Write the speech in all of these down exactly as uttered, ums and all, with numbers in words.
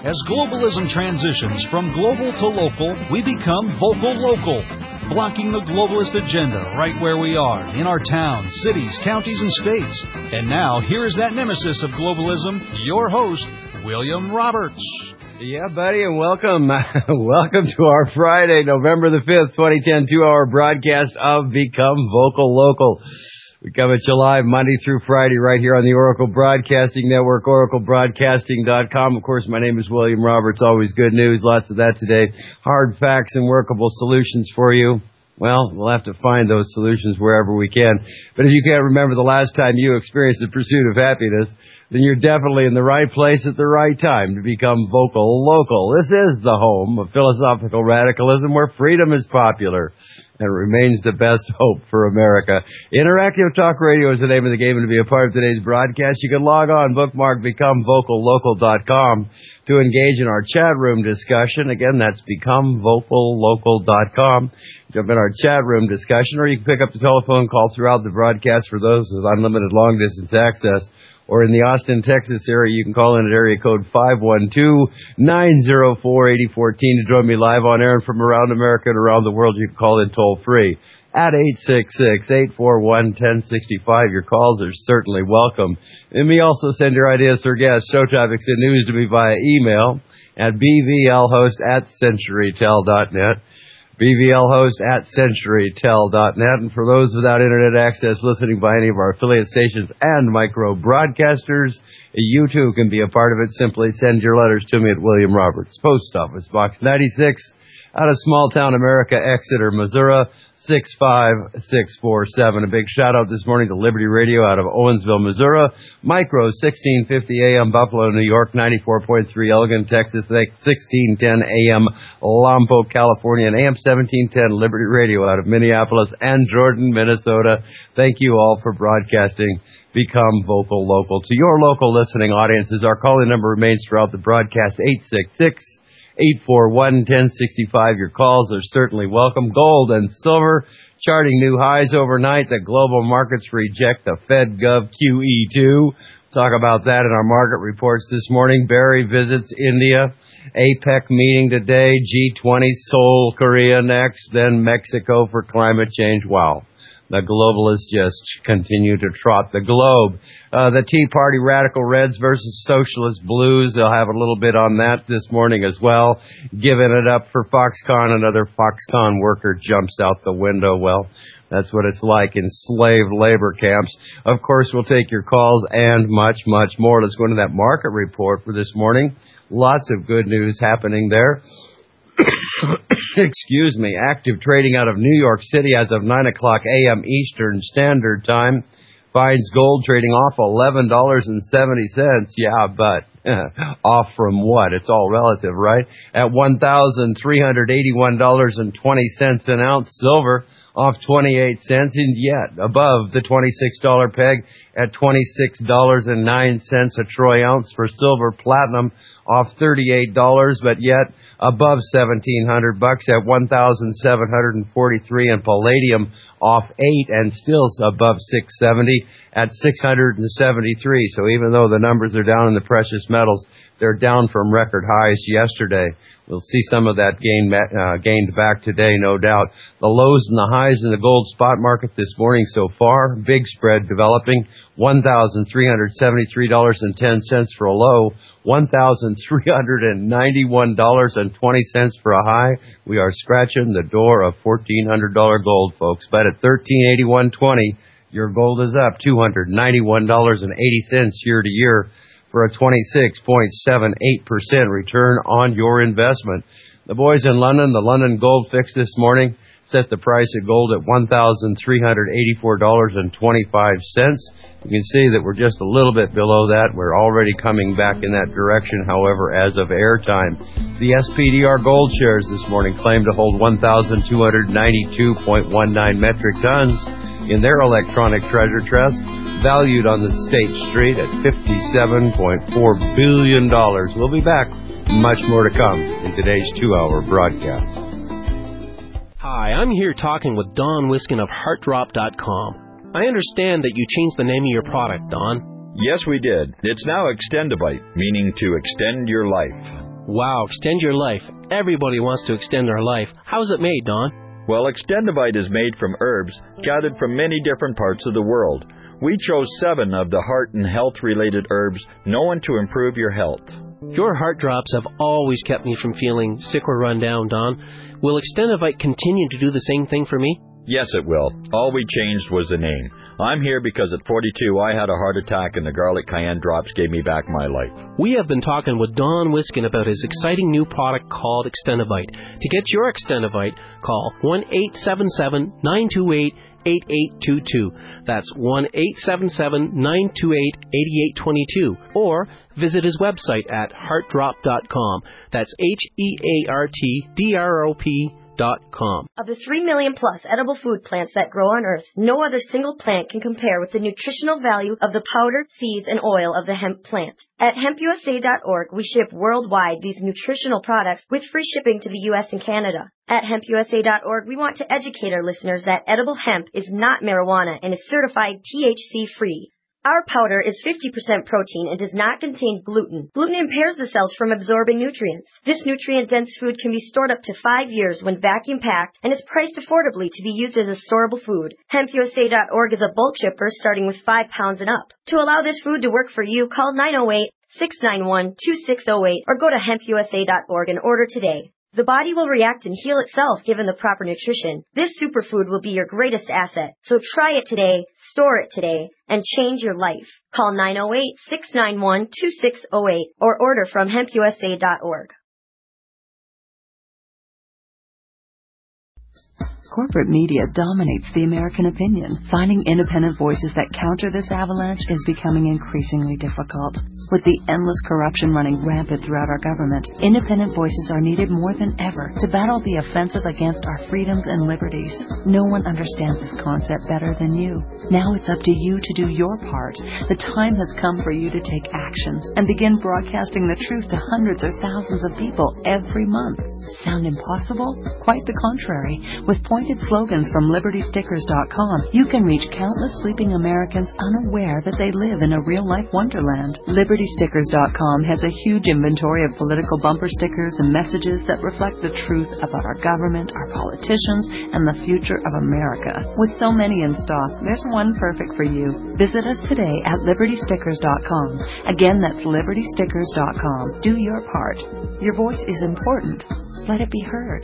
As globalism transitions from global to local, we become vocal local, blocking the globalist agenda right where we are, in our towns, cities, counties, and states. And now, here is that nemesis of globalism, your host, William Roberts. Yeah, buddy, and welcome. welcome to our Friday, November the fifth, twenty ten, two-hour broadcast of Become Vocal Local. We come at you live Monday through Friday right here on the Oracle Broadcasting Network, oracle broadcasting dot com. Of course, my name is William Roberts. Always good news. Lots of that today. Hard facts and workable solutions for you. Well, we'll have to find those solutions wherever we can. But if you can't remember the last time you experienced the pursuit of happiness, then you're definitely in the right place at the right time to become vocal local. This is the home of philosophical radicalism where freedom is popular and remains the best hope for America. Interactive Talk Radio is the name of the game, and to be a part of today's broadcast, you can log on, bookmark become vocal local dot com to engage in our chat room discussion. Again, that's become vocal local dot com. Jump in our chat room discussion, or you can pick up the telephone call throughout the broadcast for those with unlimited long-distance access. Or in the Austin, Texas area, you can call in at area code five one two, nine zero four, eight zero one four to join me live on air. And from around America and around the world, you can call in toll-free at eight six six, eight four one, one zero six five. Your calls are certainly welcome. And me also send your ideas for guests, show topics, and news to me via email at b v l host at century tel dot net. b v l host at century tel dot net. And for those without internet access listening by any of our affiliate stations and micro broadcasters, you too can be a part of it. Simply send your letters to me at William Roberts, Post Office Box ninety-six, out of small town America, Exeter, Missouri, six five six four seven. A big shout out this morning to Liberty Radio out of Owensville, Missouri, Micro sixteen fifty A M Buffalo, New York, ninety-four point three Elgin, Texas, sixteen ten A M Lompoc, California, and A M seventeen ten Liberty Radio out of Minneapolis and Jordan, Minnesota. Thank you all for broadcasting Become Vocal Local to your local listening audiences. Our calling number remains throughout the broadcast, eight six six, eight four one, one zero six five. Your calls are certainly welcome. Gold and silver charting new highs overnight. The global markets reject the Fed Gov Q E two. Talk about that in our market reports this morning. Barry visits India. APEC meeting today. G twenty, Seoul, Korea next. Then Mexico for climate change. Wow. The globalists just continue to trot the globe. Uh, the Tea Party radical reds versus socialist blues. They'll have a little bit on that this morning as well. Giving it up for Foxconn. Another Foxconn worker jumps out the window. Well, that's what it's like in slave labor camps. Of course, we'll take your calls and much, much more. Let's go into that market report for this morning. Lots of good news happening there. Excuse me. Active trading out of New York City as of nine o'clock A M Eastern Standard Time finds gold trading off eleven dollars and seventy cents. Yeah, but off from what? It's all relative, right? At one thousand three hundred eighty-one dollars and twenty cents an ounce. Silver off twenty-eight cents, and yet above the twenty-six dollars peg at twenty-six dollars and nine cents a troy ounce for silver. Platinum off thirty-eight dollars, but yet above seventeen hundred bucks at one thousand seven hundred forty-three, and palladium off eight and still above six seventy at six hundred seventy-three. So even though the numbers are down in the precious metals, they're down from record highs yesterday. We'll see some of that gain, uh, gained back today, no doubt. The lows and the highs in the gold spot market this morning so far, big spread developing, one thousand three hundred seventy-three dollars and ten cents for a low, one thousand three hundred ninety-one dollars and twenty cents for a high. We are scratching the door of fourteen hundred dollars gold, folks. But at thirteen eighty-one twenty, your gold is up two hundred ninety-one dollars and eighty cents year to year for a twenty-six point seven eight percent return on your investment. The boys in London, the London Gold Fix this morning, set the price of gold at one thousand three hundred eighty-four dollars and twenty-five cents. You can see that we're just a little bit below that. We're already coming back in that direction, however, as of airtime. The S P D R gold shares this morning claim to hold one thousand two hundred ninety-two point one nine metric tons in their electronic treasure chest, valued on the State Street at fifty-seven point four billion dollars. We'll be back. Much more to come in today's two-hour broadcast. Hi, I'm here talking with Don Wiskin of heart drop dot com. I understand that you changed the name of your product, Don. Yes, we did. It's now Extendivite, meaning to extend your life. Wow, extend your life. Everybody wants to extend their life. How's it made, Don? Well, Extendivite is made from herbs gathered from many different parts of the world. We chose seven of the heart and health-related herbs known to improve your health. Your heart drops have always kept me from feeling sick or run down, Don. Will Extendivite continue to do the same thing for me? Yes, it will. All we changed was the name. I'm here because at forty-two I had a heart attack and the garlic cayenne drops gave me back my life. We have been talking with Don Wiskin about his exciting new product called Extendivite. To get your Extendivite, call one eight seven seven, nine two eight, eight eight two two. That's one eight seven seven, nine two eight, eight eight two two. Or visit his website at heart drop dot com. That's H E A R T D R O P dot com. Of the three million plus edible food plants that grow on Earth, no other single plant can compare with the nutritional value of the powder, seeds, and oil of the hemp plant. At hemp U S A dot org, we ship worldwide these nutritional products with free shipping to the U S and Canada. At hemp U S A dot org, we want to educate our listeners that edible hemp is not marijuana and is certified T H C-free. Our powder is fifty percent protein and does not contain gluten. Gluten impairs the cells from absorbing nutrients. This nutrient-dense food can be stored up to five years when vacuum-packed and is priced affordably to be used as a storable food. hemp U S A dot org is a bulk shipper starting with five pounds and up. To allow this food to work for you, call nine oh eight, six nine one, two six oh eight or go to hemp U S A dot org and order today. The body will react and heal itself given the proper nutrition. This superfood will be your greatest asset. So try it today, store it today, and change your life. Call nine oh eight, six nine one, two six oh eight or order from hemp U S A dot org. Corporate media dominates the American opinion. Finding independent voices that counter this avalanche is becoming increasingly difficult. With the endless corruption running rampant throughout our government, independent voices are needed more than ever to battle the offensive against our freedoms and liberties. No one understands this concept better than you. Now it's up to you to do your part. The time has come for you to take action and begin broadcasting the truth to hundreds or thousands of people every month. Sound impossible? Quite the contrary. With pointed slogans from liberty stickers dot com, you can reach countless sleeping Americans unaware that they live in a real-life wonderland. liberty stickers dot com has a huge inventory of political bumper stickers and messages that reflect the truth about our government, our politicians, and the future of America. With so many in stock, there's one perfect for you. Visit us today at liberty stickers dot com. Again, that's liberty stickers dot com. Do your part. Your voice is important. Let it be heard.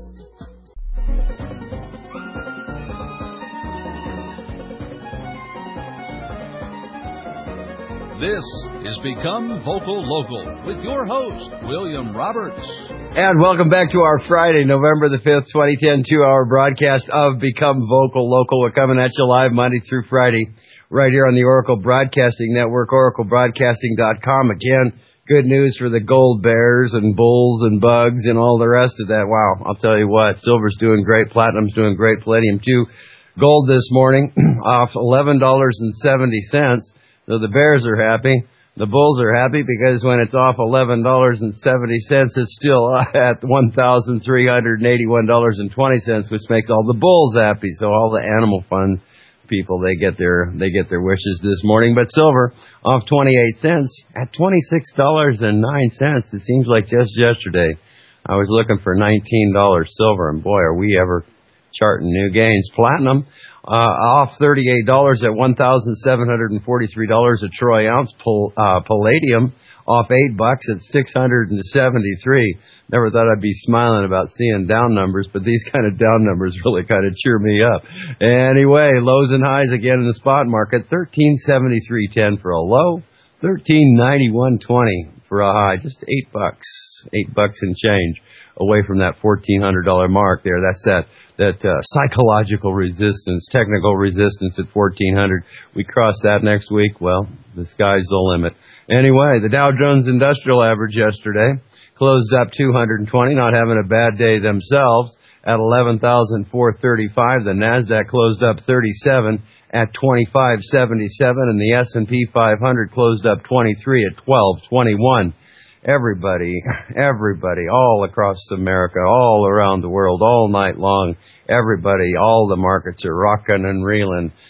This is Become Vocal Local with your host, William Roberts. And welcome back to our Friday, November the fifth, twenty ten, two-hour broadcast of Become Vocal Local. We're coming at you live Monday through Friday right here on the Oracle Broadcasting Network, oracle broadcasting dot com. Again, good news for the gold bears and bulls and bugs and all the rest of that. Wow, I'll tell you what, silver's doing great, platinum's doing great, palladium too. Gold this morning off eleven dollars and seventy cents. So the bears are happy. The bulls are happy because when it's off eleven dollars and seventy cents, it's still at one thousand three hundred eighty-one dollars and twenty cents, which makes all the bulls happy. So all the animal fund people, they get their they get their wishes this morning. But silver off twenty-eight cents at twenty-six dollars and nine cents. It seems like just yesterday I was looking for nineteen dollars silver, and boy, are we ever charting new gains. Platinum Uh, off thirty-eight dollars at one thousand seven hundred forty-three dollars a troy ounce. Pal- uh, palladium off eight bucks at six hundred seventy-three. Never thought I'd be smiling about seeing down numbers, but these kind of down numbers really kind of cheer me up. Anyway, lows and highs again in the spot market. thirteen seventy-three ten for a low, thirteen ninety-one twenty for a high. Just eight bucks, eight bucks and change away from that fourteen hundred dollars mark there. That's that that uh, psychological resistance, technical resistance at fourteen hundred. We cross that next week, well, the sky's the limit. Anyway, the Dow Jones Industrial Average yesterday closed up two hundred twenty, not having a bad day themselves, at eleven thousand four hundred thirty-five. The NASDAQ closed up thirty-seven at twenty-five seventy-seven, and the S and P five hundred closed up twenty-three at twelve twenty-one. Everybody, everybody, all across America, all around the world, all night long, everybody, all the markets are rocking and reeling.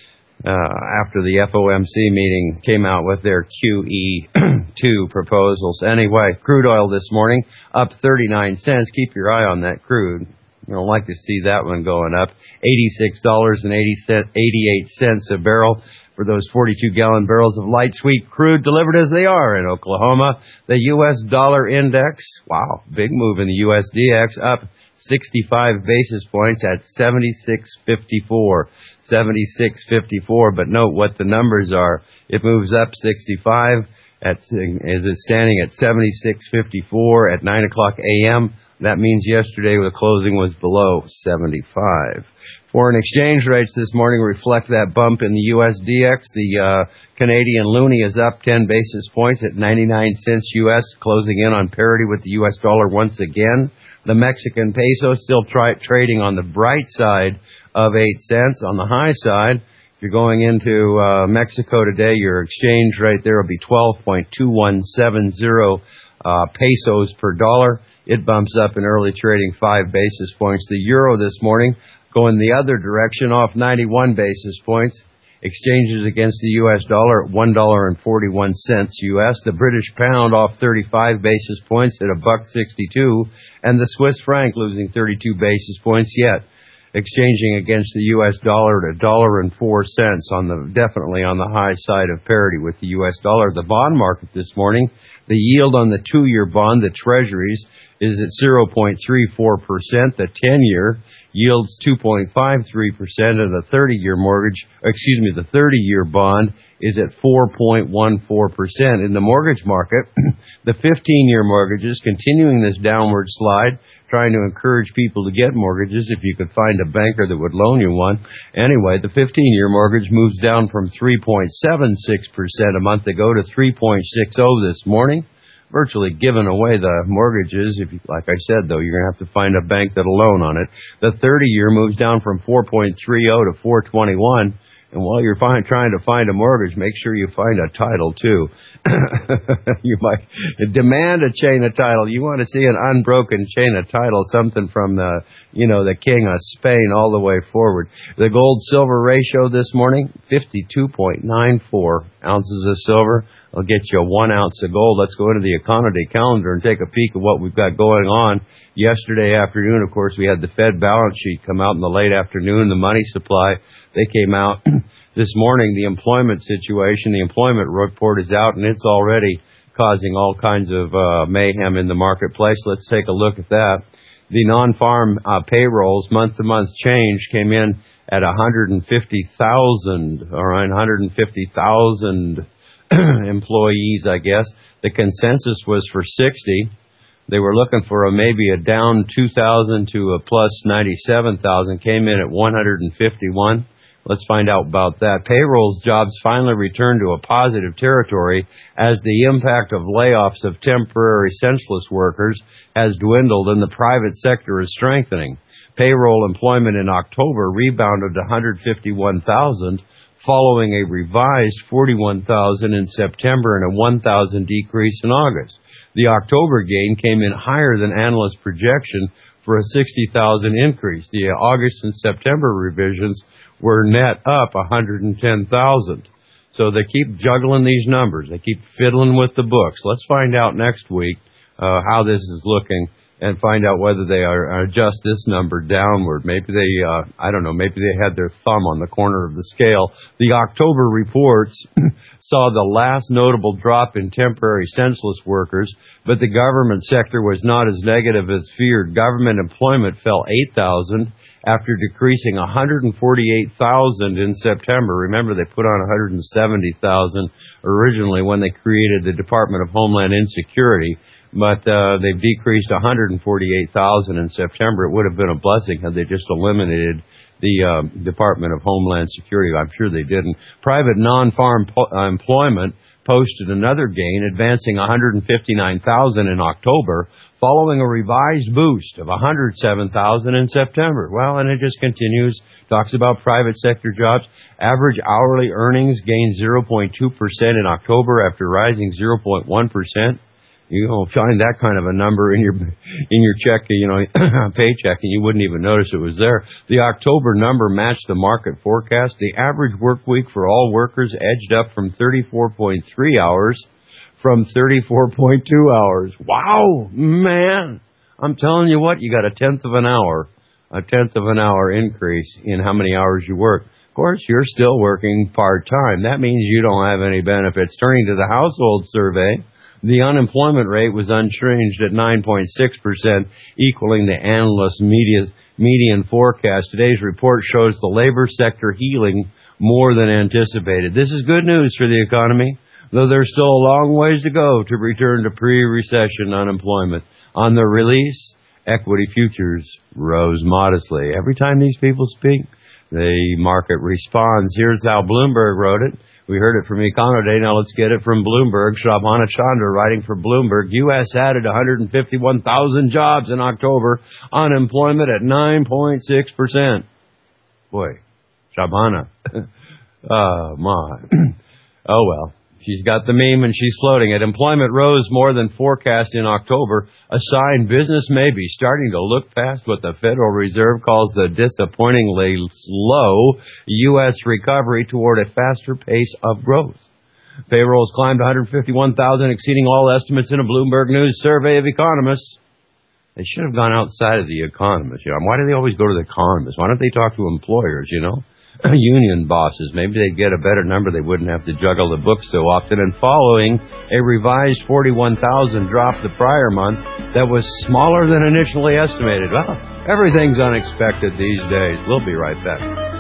uh, after the F O M C meeting came out with their Q E two proposals. Anyway, crude oil this morning up thirty-nine cents. Keep your eye on that crude. You don't like to see that one going up. eighty-six dollars and eighty-eight cents a barrel for those forty-two gallon barrels of light sweet crude delivered as they are in Oklahoma. The U S dollar index, wow, big move in the U S D X, up sixty-five basis points at seventy-six fifty-four. seventy-six fifty-four, but note what the numbers are. It moves up sixty-five, at, is it standing at seventy-six fifty-four at nine o'clock a.m.? That means yesterday the closing was below seventy-five. Foreign exchange rates this morning reflect that bump in the U S D X. The uh, Canadian loonie is up ten basis points at ninety-nine cents U S, closing in on parity with the U S dollar once again. The Mexican peso still try, trading on the bright side of eight cents. On the high side, if you're going into uh, Mexico today, your exchange rate there will be twelve point two one seven zero uh, pesos per dollar. It bumps up in early trading five basis points. The euro this morning going the other direction, off ninety-one basis points. Exchanges against the U S dollar at one dollar and forty-one cents U S. The British pound off thirty-five basis points at a buck sixty-two, and the Swiss franc losing thirty-two basis points yet, exchanging against the U S dollar at a dollar and four cents, on the definitely on the high side of parity with the U S dollar. The bond market this morning, the yield on the two-year bond, the Treasuries, is at zero point three four percent. The ten-year yields two point five three percent, and the thirty-year mortgage, excuse me, the thirty-year bond is at four point one four percent. In the mortgage market, the fifteen-year mortgages continuing this downward slide, trying to encourage people to get mortgages if you could find a banker that would loan you one. Anyway, the fifteen-year mortgage moves down from three point seven six percent a month ago to three point six zero this morning. Virtually giving away the mortgages. If you, like I said, though, you're going to have to find a bank that'll loan on it. The thirty-year moves down from four point three zero to four twenty-one. And while you're find, trying to find a mortgage, make sure you find a title, too. You might demand a chain of title. You want to see an unbroken chain of title, something from the, you know, the king of Spain all the way forward. The gold-silver ratio this morning, fifty-two point nine four ounces of silver. I'll get you one ounce of gold. Let's go into the economy calendar and take a peek at what we've got going on. Yesterday afternoon, of course, we had the Fed balance sheet come out in the late afternoon, the money supply. They came out this morning. The employment situation, the employment report is out, and it's already causing all kinds of uh, mayhem in the marketplace. Let's take a look at that. The non-farm uh, payrolls, month-to-month change, came in at one hundred fifty thousand, all right, one hundred fifty thousand employees, I guess. The consensus was for sixty. They were looking for a maybe a down two thousand to a plus ninety-seven thousand, came in at one hundred fifty-one. Let's find out about that. Payrolls jobs finally returned to a positive territory as the impact of layoffs of temporary senseless workers has dwindled and the private sector is strengthening. Payroll employment in October rebounded to one hundred fifty-one thousand, following a revised forty-one thousand in September and a one thousand decrease in August. The October gain came in higher than analyst projection for a sixty thousand increase. The August and September revisions were net up one hundred ten thousand. So they keep juggling these numbers. They keep fiddling with the books. Let's find out next week uh, how this is looking and find out whether they are adjust this number downward. Maybe they, uh, I don't know, maybe they had their thumb on the corner of the scale. The October reports saw the last notable drop in temporary senseless workers, but the government sector was not as negative as feared. Government employment fell eight thousand after decreasing one hundred forty-eight thousand in September. Remember, they put on one hundred seventy thousand originally when they created the Department of Homeland Insecurity, but uh, they've decreased one hundred forty-eight thousand in September. It would have been a blessing had they just eliminated the uh, Department of Homeland Security. I'm sure they didn't. Private non-farm po- uh, employment posted another gain, advancing one hundred fifty-nine thousand in October, following a revised boost of one hundred seven thousand in September. Well, and it just continues. Talks about private sector jobs. Average hourly earnings gained zero point two percent in October after rising zero point one percent You will find that kind of a number in your in your check, you know, paycheck, and you wouldn't even notice it was there. The October number matched the market forecast. The average work week for all workers edged up from thirty-four point three hours from thirty-four point two hours. Wow, man. I'm telling you what, you got a tenth of an hour, a tenth of an hour increase in how many hours you work. Of course, you're still working part-time. That means you don't have any benefits. Turning to the household survey, the unemployment rate was unchanged at nine point six percent, equaling the analyst media's median forecast. Today's report shows the labor sector healing more than anticipated. This is good news for the economy, though there's still a long ways to go to return to pre-recession unemployment. On the release, equity futures rose modestly. Every time these people speak, the market responds. Here's how Bloomberg wrote it. We heard it from Econo Day. Now let's get it from Bloomberg. Shabana Chandra writing for Bloomberg. U S added one hundred fifty-one thousand jobs in October. Unemployment at nine point six percent. Boy, Shabana. Oh, my. Oh, well. She's got the meme and she's floating it. Employment rose more than forecast in October, a sign business may be starting to look past what the Federal Reserve calls the disappointingly slow U S recovery toward a faster pace of growth. Payrolls climbed one hundred fifty-one thousand, exceeding all estimates in a Bloomberg News survey of economists. They should have gone outside of the economists. You know, why do they always go to the economists? Why don't they talk to employers, you know? Union bosses. Maybe they'd get a better number. They wouldn't have to juggle the books so often. And following a revised forty-one thousand drop the prior month that was smaller than initially estimated. Well, everything's unexpected these days. We'll be right back.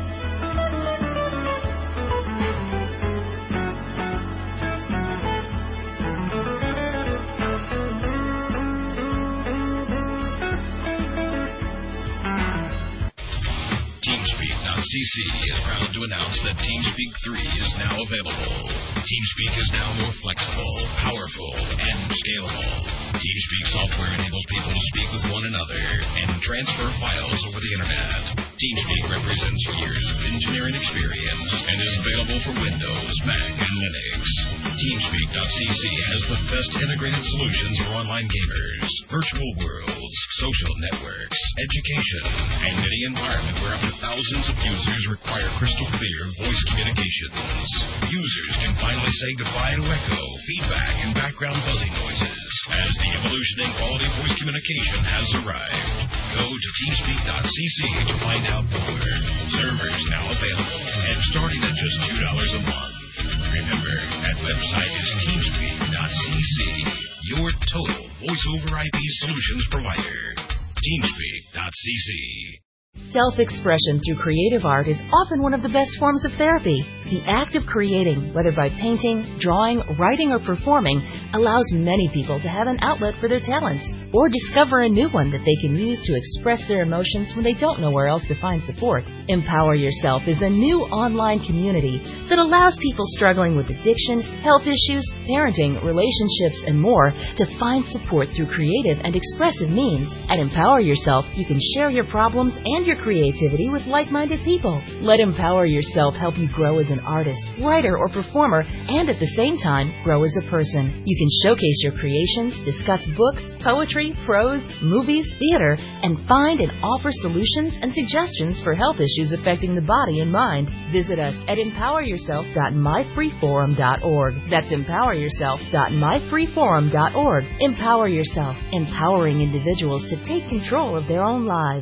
C C is proud to announce that TeamSpeak three is now available. TeamSpeak is now more flexible, powerful, and scalable. TeamSpeak software enables people to speak with one another and transfer files over the internet. TeamSpeak represents years of engineering experience and is available for Windows, Mac, and Linux. TeamSpeak dot C C has the best integrated solutions for online gamers, virtual worlds, social networks, education, and any environment where up to thousands of users require crystal clear voice communications. Users can finally say goodbye to echo, feedback, and background buzzing noises as the evolution in quality voice communication has arrived. Go to TeamSpeak dot C C to find out more. Servers now available and starting at just two dollars a month. Remember, that website is TeamSpeak dot C C, your total voice over I P solutions provider. TeamSpeak dot C C. Self-expression through creative art is often one of the best forms of therapy. The act of creating, whether by painting, drawing, writing, or performing, allows many people to have an outlet for their talents or discover a new one that they can use to express their emotions when they don't know where else to find support. Empower Yourself is a new online community that allows people struggling with addiction, health issues, parenting, relationships, and more to find support through creative and expressive means. At Empower Yourself, you can share your problems and your creativity with like-minded people. Let Empower Yourself help you grow as an artist, writer, or performer, and at the same time, grow as a person. You can showcase your creations, discuss books, poetry, prose, movies, theater, and find and offer solutions and suggestions for health issues affecting the body and mind. Visit us at empower yourself dot my free forum dot org. That's empower yourself dot my free forum dot org. Empower Yourself, empowering individuals to take control of their own lives.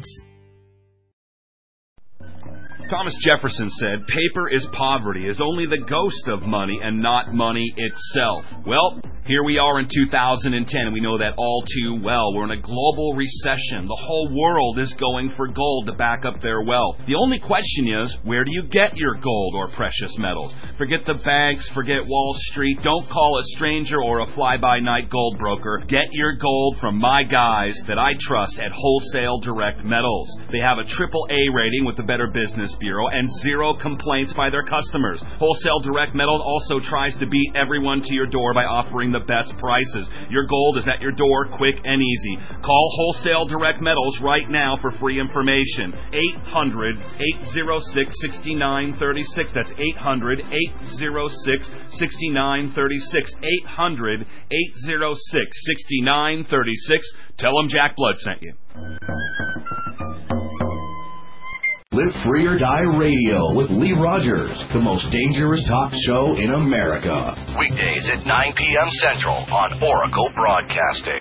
Thomas Jefferson said, paper is poverty, is only the ghost of money and not money itself. Well, here we are in two thousand ten, and we know that all too well. We're in a global recession. The whole world is going for gold to back up their wealth. The only question is, where do you get your gold or precious metals? Forget the banks, forget Wall Street. Don't call a stranger or a fly-by-night gold broker. Get your gold from my guys that I trust at Wholesale Direct Metals. They have a triple A rating with the Better Business Bureau and zero complaints by their customers. Wholesale Direct Metals also tries to beat everyone to your door by offering the best prices. Your gold is at your door, quick and easy. Call Wholesale Direct Metals right now for free information. eight hundred, eight oh six, six nine three six. That's eight hundred, eight oh six, six nine three six. eight hundred, eight oh six, six nine three six. Tell them Jack Blood sent you. Live Free or Die Radio with Lee Rogers, the most dangerous talk show in America. Weekdays at nine p.m. Central on Oracle Broadcasting.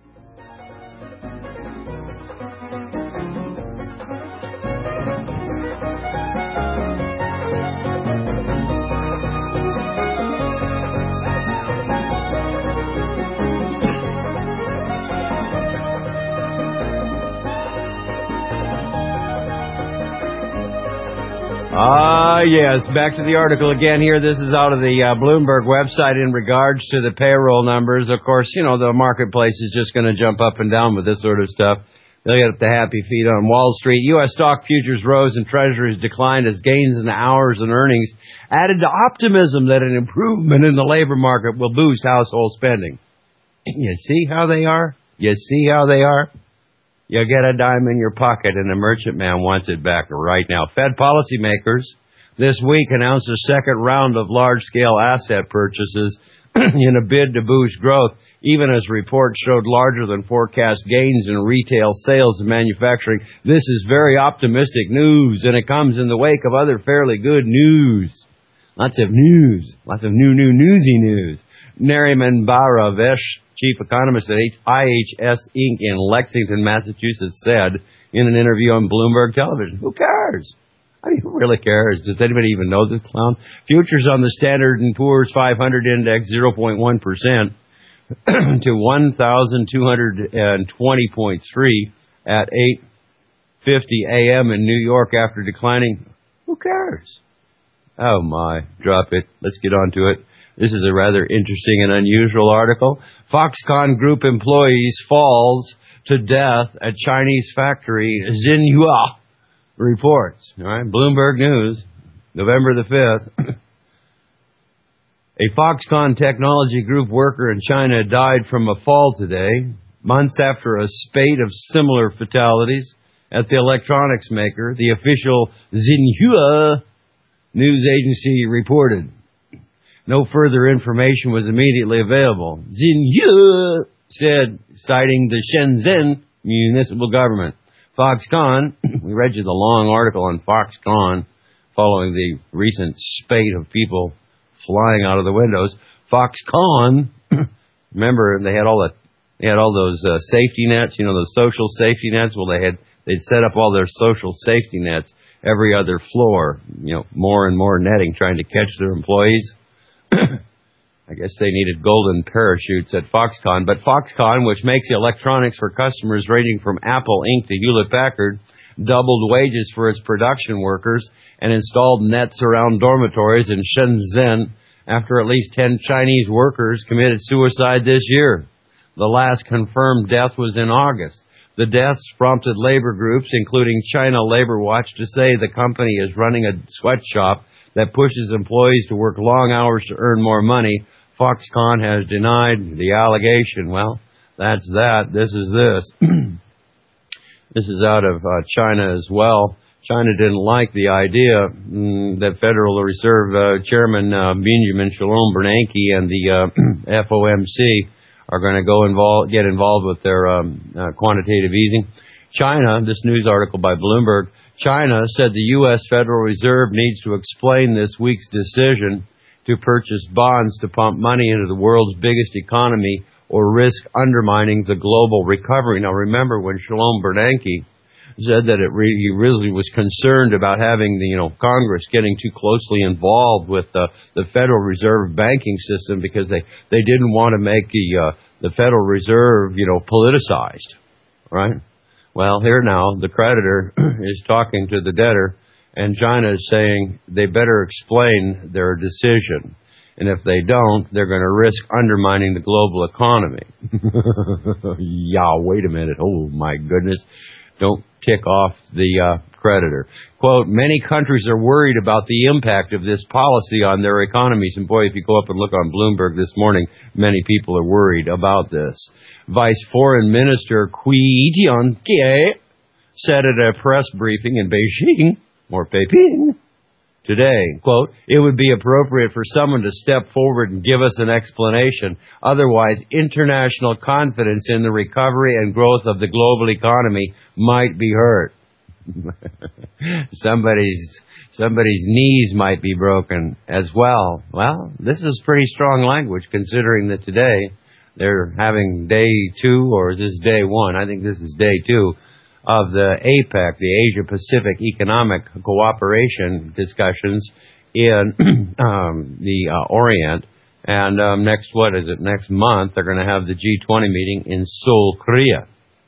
Ah, uh, yes. Back to the article again here. This is out of the uh, Bloomberg website in regards to the payroll numbers. Of course, you know, the marketplace is just going to jump up and down with this sort of stuff. They'll get up the happy feet on Wall Street. U S stock futures rose and treasuries declined as gains in the hours and earnings added to optimism that an improvement in the labor market will boost household spending. You see how they are? You see how they are? You get a dime in your pocket and the merchant man wants it back right now. Fed policymakers this week announced a second round of large-scale asset purchases in a bid to boost growth, even as reports showed larger than forecast gains in retail sales and manufacturing. This is very optimistic news, and it comes in the wake of other fairly good news. Lots of news. Lots of new, new, newsy news. Nariman Baravesh, chief economist at I H S Incorporated in Lexington, Massachusetts, said in an interview on Bloomberg Television, who cares? I mean, who really cares? Does anybody even know this clown? Futures on the Standard and Poor's five hundred index zero point one percent to one thousand two hundred twenty point three at eight fifty a.m. in New York after declining. Who cares? Oh, my. Drop it. Let's get on to it. This is a rather interesting and unusual article. Foxconn Group employees falls to death at Chinese factory Xinhua reports. All right, Bloomberg News, November the fifth. A Foxconn Technology Group worker in China died from a fall today, months after a spate of similar fatalities at the electronics maker, the official Xinhua news agency reported. No further information was immediately available. Xinhua said, citing the Shenzhen municipal government. Foxconn, we read you the long article on Foxconn following the recent spate of people flying out of the windows. Foxconn, remember they had all the they had all those uh, safety nets, you know, those social safety nets. Well, they had they'd set up all their social safety nets every other floor, you know, more and more netting trying to catch their employees. I guess they needed golden parachutes at Foxconn. But Foxconn, which makes electronics for customers ranging from Apple Incorporated to Hewlett-Packard, doubled wages for its production workers and installed nets around dormitories in Shenzhen after at least ten Chinese workers committed suicide this year. The last confirmed death was in August. The deaths prompted labor groups, including China Labor Watch, to say the company is running a sweatshop that pushes employees to work long hours to earn more money. Foxconn has denied the allegation. Well, that's that. This is this. This is out of uh, China as well. China didn't like the idea mm, that Federal Reserve uh, Chairman uh, Benjamin Shalom Bernanke and the uh, F O M C are going to go involve, get involved with their um, uh, quantitative easing. China, this news article by Bloomberg, China said the U S Federal Reserve needs to explain this week's decision to purchase bonds to pump money into the world's biggest economy or risk undermining the global recovery. Now, remember when Shalom Bernanke said that it really, he really was concerned about having the, you know, Congress getting too closely involved with uh, the Federal Reserve banking system because they, they didn't want to make the, uh, the Federal Reserve, you know, politicized, right? Well, here now, the creditor is talking to the debtor, and China is saying they better explain their decision. And if they don't, they're going to risk undermining the global economy. Yeah, wait a minute. Oh, my goodness. Don't tick off the uh, creditor. Quote, many countries are worried about the impact of this policy on their economies. And boy, if you go up and look on Bloomberg this morning, many people are worried about this. Vice Foreign Minister Qui Jianke said at a press briefing in Beijing, or Beijing, today, quote, it would be appropriate for someone to step forward and give us an explanation. Otherwise, international confidence in the recovery and growth of the global economy might be hurt. somebody's somebody's knees might be broken as well. Well, this is pretty strong language considering that today they're having day two, or is this day one? I think this is day two of the APEC, the Asia Pacific Economic Cooperation discussions in um, the uh, Orient. And um, next, what is it, next month, they're going to have the G twenty meeting in Seoul, Korea.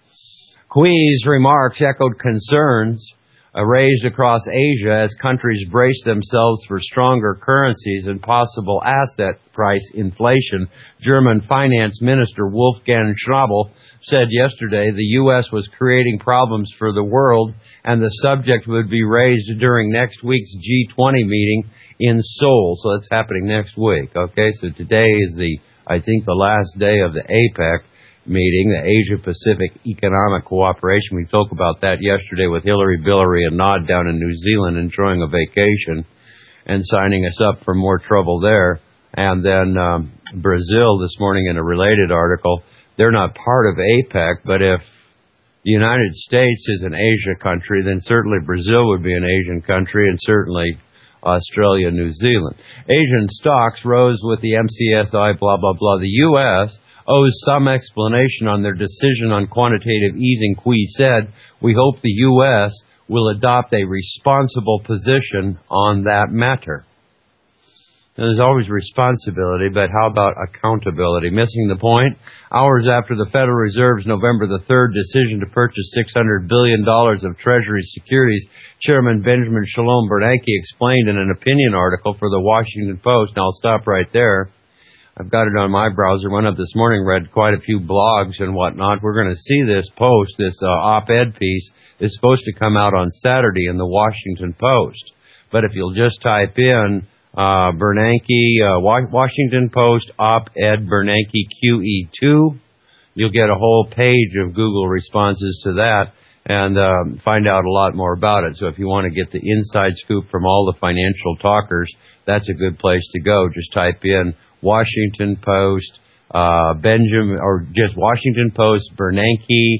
Qui's remarks echoed concerns uh, raised across Asia as countries brace themselves for stronger currencies and possible asset price inflation. German Finance Minister Wolfgang Schäuble said yesterday the U S was creating problems for the world and the subject would be raised during next week's G twenty meeting in Seoul. So that's happening next week. Okay, so today is the, I think, the last day of the APEC meeting, the Asia Pacific Economic Cooperation. We talked about that yesterday with Hillary Billary and Nod down in New Zealand enjoying a vacation and signing us up for more trouble there. And then um, Brazil this morning in a related article. They're not part of APEC, but if the United States is an Asia country, then certainly Brazil would be an Asian country, and certainly Australia and New Zealand. Asian stocks rose with the M C S I, blah, blah, blah. The U S owes some explanation on their decision on quantitative easing, Qui said. We hope the U S will adopt a responsible position on that matter. Now, there's always responsibility, but how about accountability? Missing the point? Hours after the Federal Reserve's November the third decision to purchase six hundred billion dollars of Treasury securities, Chairman Benjamin Shalom Bernanke explained in an opinion article for the Washington Post. Now, I'll stop right there. I've got it on my browser. Went up this morning, read quite a few blogs and whatnot. We're going to see this post, this uh, op-ed piece, is supposed to come out on Saturday in the Washington Post. But if you'll just type in Uh, Bernanke, uh, Washington Post, op-ed Bernanke Q E two. You'll get a whole page of Google responses to that and um, find out a lot more about it. So if you want to get the inside scoop from all the financial talkers, that's a good place to go. Just type in Washington Post, uh, Benjamin, or just Washington Post, Bernanke,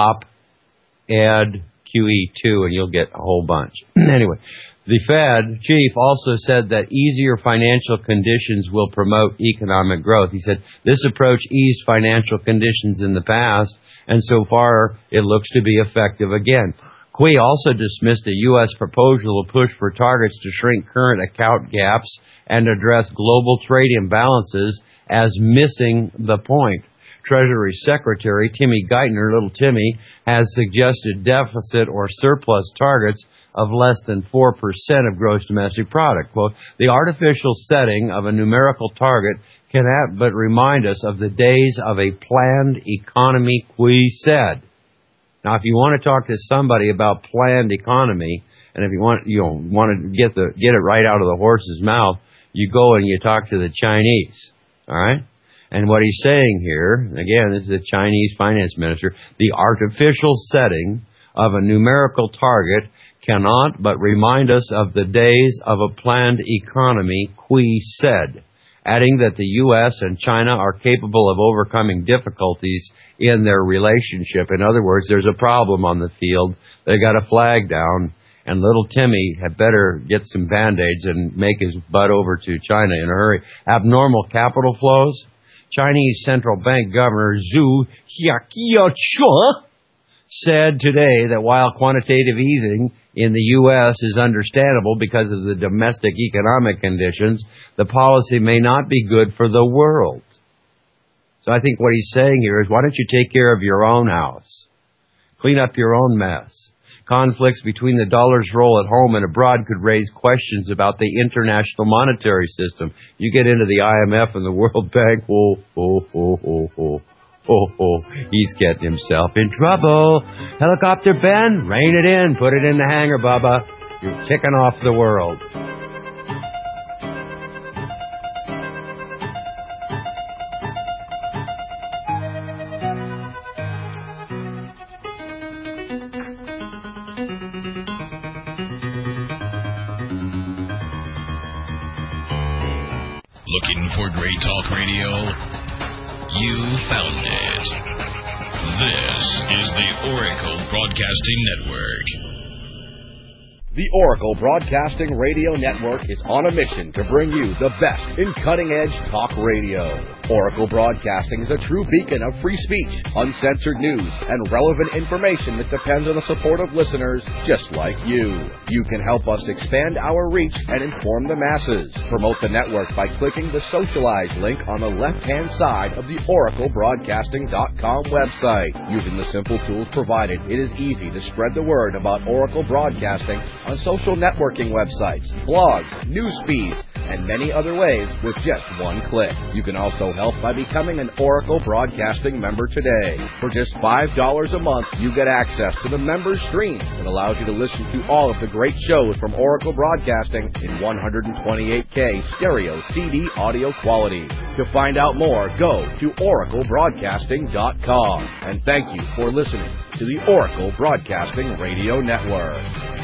op-ed Q E two, and you'll get a whole bunch. Anyway. The Fed chief also said that easier financial conditions will promote economic growth. He said this approach eased financial conditions in the past, and so far it looks to be effective again. Qui also dismissed a U S proposal to push for targets to shrink current account gaps and address global trade imbalances as missing the point. Treasury Secretary Timmy Geithner, Little Timmy, has suggested deficit or surplus targets of less than four percent of gross domestic product. Quote, the artificial setting of a numerical target cannot but remind us of the days of a planned economy, Qui said. Now, if you want to talk to somebody about planned economy, and if you want, you know, want to get the get it right out of the horse's mouth, you go and you talk to the Chinese, all right? And what he's saying here, again, this is a Chinese finance minister, the artificial setting of a numerical target cannot but remind us of the days of a planned economy, Qui said, adding that the U S and China are capable of overcoming difficulties in their relationship. In other words, there's a problem on the field. They got a flag down, and little Timmy had better get some Band-Aids and make his butt over to China in a hurry. Abnormal capital flows. Chinese Central Bank Governor Zhu Xiaqiao said today that while quantitative easing in the U S is understandable because of the domestic economic conditions, the policy may not be good for the world. So I think what he's saying here is, why don't you take care of your own house? Clean up your own mess. Conflicts between the dollar's role at home and abroad could raise questions about the international monetary system. You get into the I M F and the World Bank, oh, oh, oh, oh, oh. ho, ho. He's getting himself in trouble. Helicopter Ben, rein it in. Put it in the hangar, Bubba. You're ticking off the world. Looking for great talk radio? You found it. This is the Oracle Broadcasting Network. The Oracle Broadcasting Radio Network is on a mission to bring you the best in cutting-edge talk radio. Oracle Broadcasting is a true beacon of free speech, uncensored news, and relevant information that depends on the support of listeners just like you. You can help us expand our reach and inform the masses. Promote the network by clicking the Socialize link on the left-hand side of the oracle broadcasting dot com website. Using the simple tools provided, it is easy to spread the word about Oracle Broadcasting on social networking websites, blogs, news feeds, and many other ways with just one click. You can also help by becoming an Oracle Broadcasting member today. For just five dollars a month, you get access to the member stream that allows you to listen to all of the great shows from Oracle Broadcasting in one twenty-eight K stereo C D audio quality. To find out more, go to oracle broadcasting dot com. And thank you for listening to the Oracle Broadcasting Radio Network.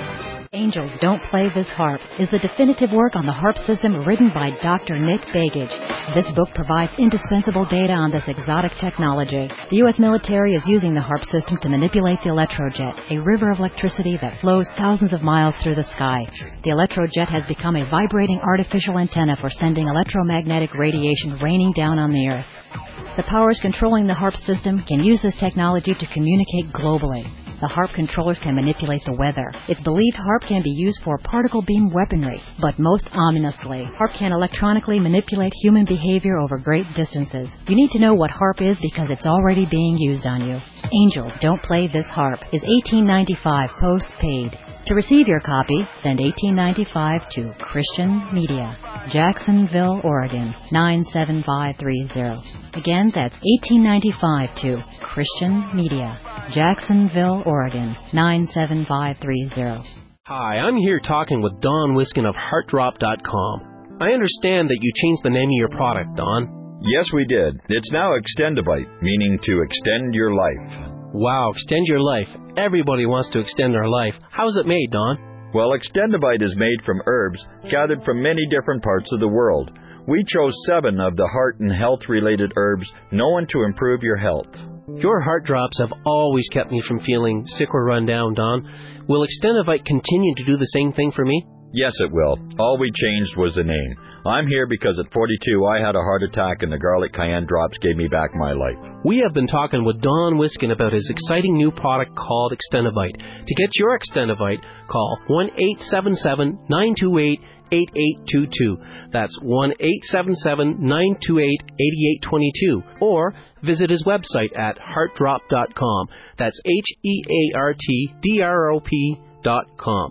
Angels Don't Play This Harp is the definitive work on the harp system written by Doctor Nick Begich. This book provides indispensable data on this exotic technology. The U S military is using the harp system to manipulate the electrojet, a river of electricity that flows thousands of miles through the sky. The electrojet has become a vibrating artificial antenna for sending electromagnetic radiation raining down on the Earth. The powers controlling the harp system can use this technology to communicate globally. The harp controllers can manipulate the weather. It's believed harp can be used for particle beam weaponry, but most ominously, harp can electronically manipulate human behavior over great distances. You need to know what harp is because it's already being used on you. Angels Don't Play This Harp is eighteen ninety-five postpaid. To receive your copy, send eighteen ninety-five to Christian Media, Jacksonville, Oregon nine seven five three zero. Again, that's eighteen ninety-five to Christian Media, Jacksonville, Oregon nine seven five three zero. Hi, I'm here talking with Don Wiskin of heart drop dot com. I understand that you changed the name of your product, Don. Yes, we did. It's now Extendivite, meaning to extend your life. Wow, extend your life. Everybody wants to extend their life. How's it made, Don? Well, Extendivite is made from herbs gathered from many different parts of the world. We chose seven of the heart and health-related herbs known to improve your health. Your heart drops have always kept me from feeling sick or run down, Don. Will Extendivite continue to do the same thing for me? Yes, it will. All we changed was the name. I'm here because at forty-two I had a heart attack and the garlic cayenne drops gave me back my life. We have been talking with Don Wiskin about his exciting new product called Extendivite. To get your Extendivite, call one eight seven seven, nine two eight, eight eight two two. That's one eight seven seven, nine two eight, eight eight two two. Or visit his website at heart drop dot com. That's H E A R T D R O P dot com.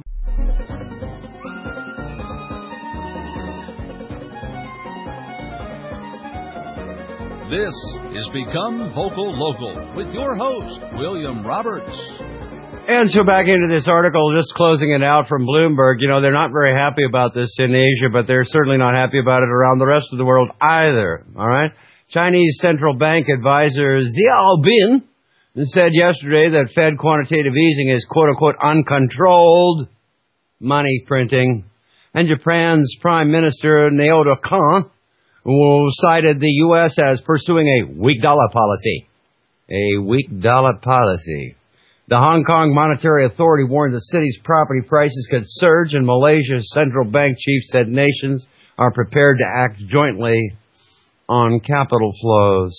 This is Become Vocal Local with your host, William Roberts. And so back into this article, just closing it out from Bloomberg. You know, they're not very happy about this in Asia, but they're certainly not happy about it around the rest of the world either. All right? Chinese central bank advisor Xiao Bin said yesterday that Fed quantitative easing is quote-unquote uncontrolled money printing. And Japan's Prime Minister Naoto Kan who cited the U S as pursuing a weak dollar policy. A weak dollar policy. The Hong Kong Monetary Authority warned the city's property prices could surge, and Malaysia's central bank chief said nations are prepared to act jointly on capital flows.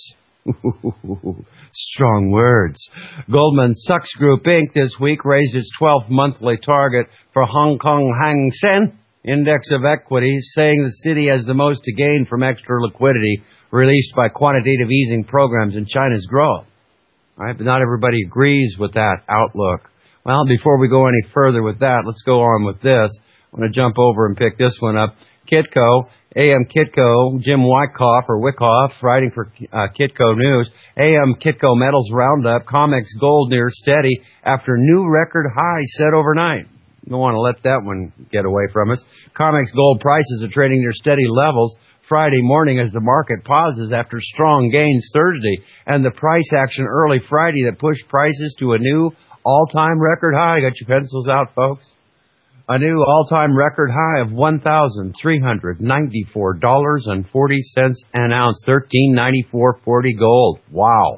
Strong words. Goldman Sachs Group Incorporated this week raised its twelfth monthly target for Hong Kong Hang Seng Index of Equities, saying the city has the most to gain from extra liquidity released by quantitative easing programs in China's growth. All right, but not everybody agrees with that outlook. Well, before we go any further with that, let's go on with this. I'm going to jump over and pick this one up. Kitco, A M Kitco, Jim Wyckoff or Wyckoff, writing for uh, Kitco News. A M Kitco Metals Roundup, COMEX Gold near steady after new record high set overnight. Don't want to let that one get away from us. COMEX Gold prices are trading near steady levels Friday morning as the market pauses after strong gains Thursday and the price action early Friday that pushed prices to a new all-time record high. Got your pencils out, folks? A new all-time record high of one thousand three hundred ninety-four dollars and forty cents an ounce, thirteen ninety-four forty gold. Wow.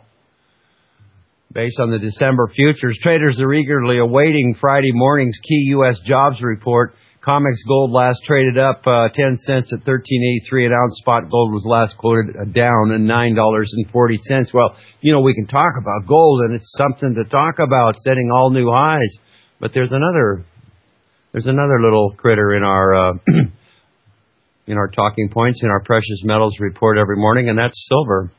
Based on the December futures, traders are eagerly awaiting Friday morning's key U S jobs report. COMEX Gold last traded up uh, ten cents at thirteen eighty-three an ounce. Spot gold was last quoted uh, down at nine dollars and forty cents. Well, you know, we can talk about gold, and it's something to talk about, setting all new highs. But there's another, there's another little critter in our uh, in our talking points in our precious metals report every morning, and that's silver.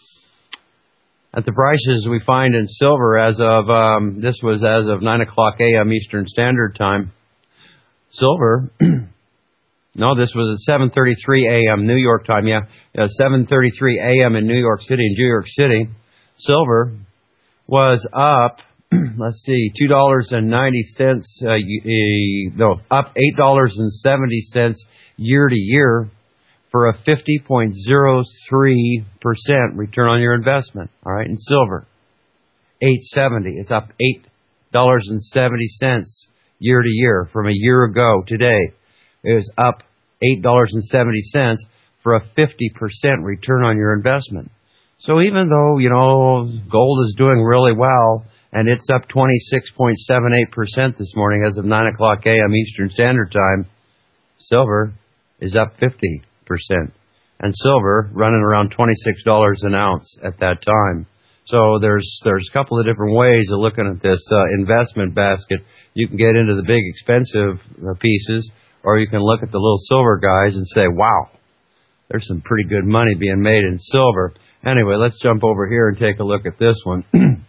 At the prices we find in silver as of um, this was as of nine o'clock a.m. Eastern Standard Time. Silver, no, this was at seven thirty-three a.m. New York time, yeah, yeah seven thirty-three a.m. in New York City, in New York City. Silver was up, let's see, two dollars and ninety cents, uh, no, up eight dollars and seventy cents year to year for a fifty point zero three percent return on your investment, all right, in silver. eight seventy, it's up eight dollars and seventy cents year to year from a year ago today. It was up eight dollars and seventy cents for a fifty percent return on your investment. So even though, you know, gold is doing really well, and it's up twenty-six point seven eight percent this morning as of nine o'clock a.m. Eastern Standard Time, silver is up fifty percent. And silver running around twenty-six dollars an ounce at that time. So there's there's a couple of different ways of looking at this uh, investment basket. You can get into the big expensive uh, pieces, or you can look at the little silver guys and say, wow, there's some pretty good money being made in silver. Anyway, let's jump over here and take a look at this one.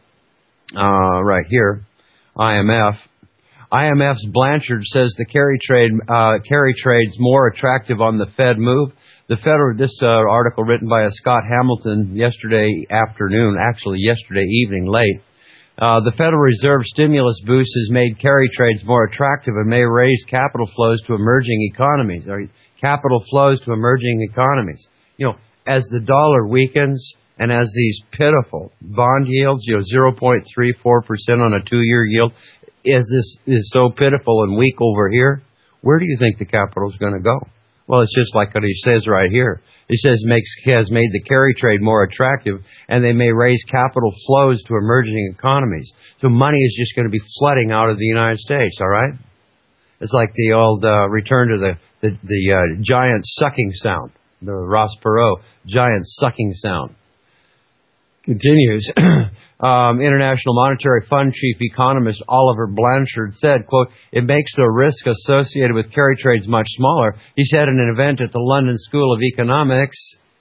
uh, right here, I M F. I M F's Blanchard says the carry trade uh, carry trade's more attractive on the Fed move. The Federal, this uh, article written by a Scott Hamilton yesterday afternoon, actually yesterday evening late. Uh, the Federal Reserve stimulus boost has made carry trades more attractive and may raise capital flows to emerging economies, or capital flows to emerging economies. You know, as the dollar weakens and as these pitiful bond yields, you know, zero point three four percent on a two-year yield, as this is so pitiful and weak over here, where do you think the capital is going to go? Well, it's just like what he says right here. He says makes has made the carry trade more attractive, and they may raise capital flows to emerging economies. So money is just going to be flooding out of the United States, all right? It's like the old uh, return to the, the, the uh, giant sucking sound, the Ross Perot giant sucking sound. Continues. Um, International Monetary Fund Chief Economist Oliver Blanchard said, quote, it makes the risk associated with carry trades much smaller. He said in an event at the London School of Economics,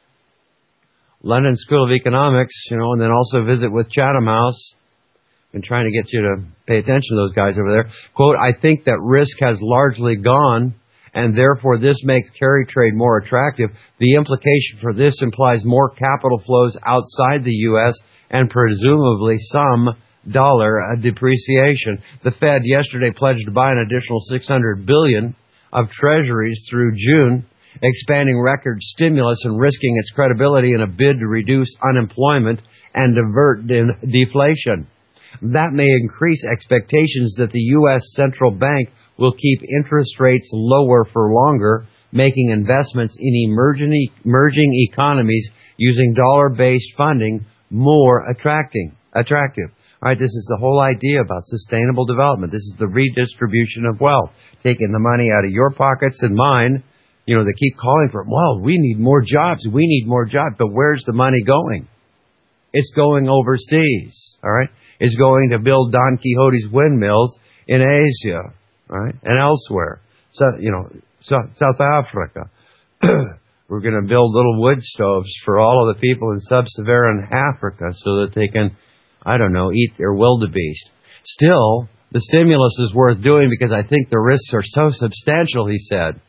London School of Economics, you know, and then also visit with Chatham House. Been trying to get you to pay attention to those guys over there. Quote, I think that risk has largely gone, and therefore this makes carry trade more attractive. The implication for this implies more capital flows outside the U S and presumably some dollar depreciation. The Fed yesterday pledged to buy an additional six hundred billion dollars of treasuries through June, expanding record stimulus and risking its credibility in a bid to reduce unemployment and divert de- deflation. That may increase expectations that the U S central bank will keep interest rates lower for longer, making investments in emerging, emerging economies using dollar-based funding more attracting, attractive. All right, this is the whole idea about sustainable development. This is the redistribution of wealth, taking the money out of your pockets and mine. You know, they keep calling for, well, we need more jobs. We need more jobs. But where's the money going? It's going overseas, all right? It's going to build Don Quixote's windmills in Asia, all right, and elsewhere. So, you know, South, South Africa. We're going to build little wood stoves for all of the people in sub-Saharan Africa so that they can, I don't know, eat their wildebeest. Still, the stimulus is worth doing because I think the risks are so substantial, he said.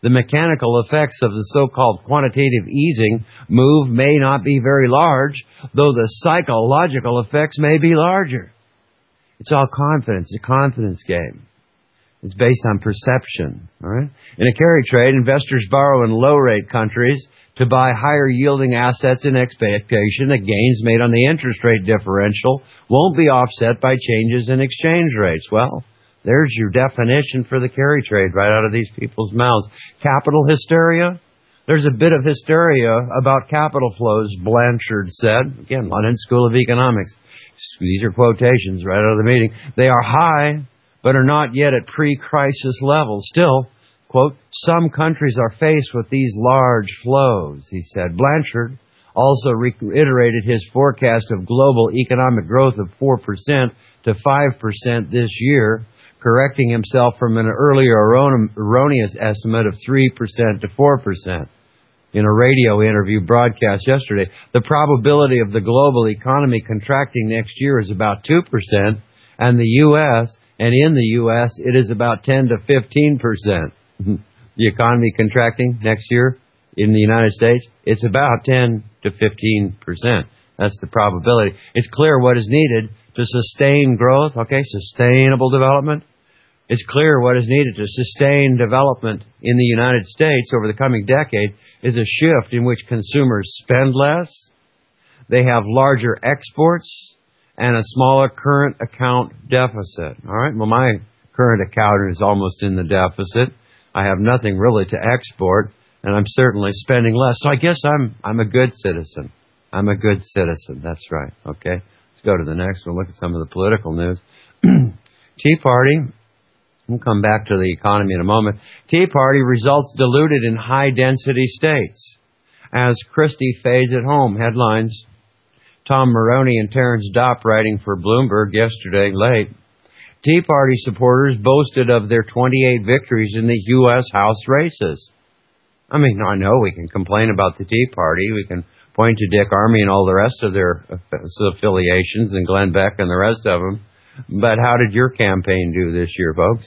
The mechanical effects of the so-called quantitative easing move may not be very large, though the psychological effects may be larger. It's all confidence, a confidence game. It's based on perception. All right? In a carry trade, investors borrow in low-rate countries to buy higher-yielding assets in expectation that gains made on the interest rate differential won't be offset by changes in exchange rates. Well, there's your definition for the carry trade right out of these people's mouths. Capital hysteria? There's a bit of hysteria about capital flows, Blanchard said. Again, London School of Economics. These are quotations right out of the meeting. They are high, but are not yet at pre-crisis levels. Still, quote, some countries are faced with these large flows, he said. Blanchard also reiterated his forecast of global economic growth of four percent to five percent this year, correcting himself from an earlier erroneous estimate of three percent to four percent. In a radio interview broadcast yesterday, the probability of the global economy contracting next year is about two percent, and the U S, and in the U S, it is about ten to fifteen percent. The economy contracting next year in the United States, it's about ten to fifteen percent. That's the probability. It's clear what is needed to sustain growth, okay, sustainable development. It's clear what is needed to sustain development in the United States over the coming decade is a shift in which consumers spend less, they have larger exports, and a smaller current account deficit. All right, well, my current account is almost in the deficit. I have nothing really to export, and I'm certainly spending less. So I guess I'm I'm a good citizen. I'm a good citizen. That's right. Okay. Let's go to the next one. Look at some of the political news. Tea Party. We'll come back to the economy in a moment. Tea Party results diluted in high-density states. As Christie fades at home. Headlines. Tom Maroney and Terrence Dopp writing for Bloomberg yesterday late. Tea Party supporters boasted of their twenty-eight victories in the U S House races. I mean, I know we can complain about the Tea Party. We can point to Dick Armey and all the rest of their affiliations and Glenn Beck and the rest of them. But how did your campaign do this year, folks?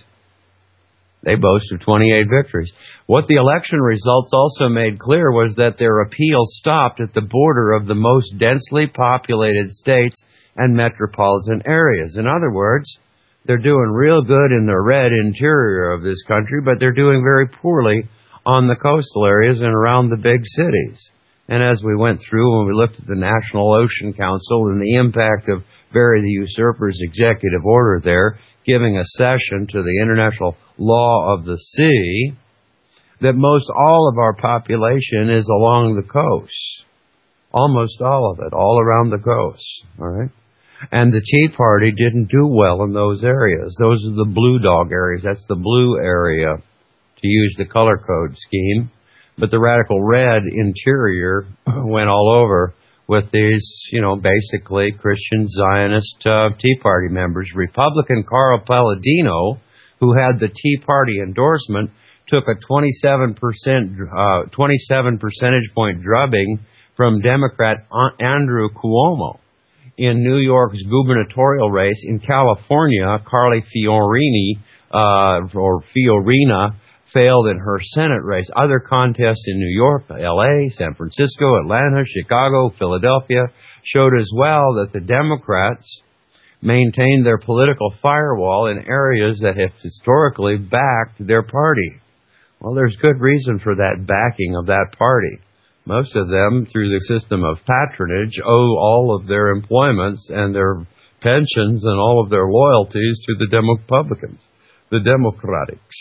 They boasted twenty-eight victories. What the election results also made clear was that their appeal stopped at the border of the most densely populated states and metropolitan areas. In other words, they're doing real good in the red interior of this country, but they're doing very poorly on the coastal areas and around the big cities. And as we went through, when we looked at the National Ocean Council and the impact of Barry the Usurper's executive order there, giving a cession to the international law of the sea, that most all of our population is along the coast. Almost all of it, all around the coast. All right? And the Tea Party didn't do well in those areas. Those are the blue dog areas. That's the blue area, to use the color code scheme. But the radical red interior went all over with these, you know, basically Christian Zionist uh, Tea Party members. Republican Carl Palladino, who had the Tea Party endorsement, took a twenty-seven percent, uh, twenty-seven percentage point drubbing from Democrat Andrew Cuomo. In New York's gubernatorial race, in California, Carly Fiorini, uh, or Fiorina, failed in her Senate race. Other contests in New York, L A, San Francisco, Atlanta, Chicago, Philadelphia showed as well that the Democrats maintained their political firewall in areas that have historically backed their party. Well, there's good reason for that backing of that party. Most of them, through the system of patronage, owe all of their employments and their pensions and all of their loyalties to the Republicans, the Democrats.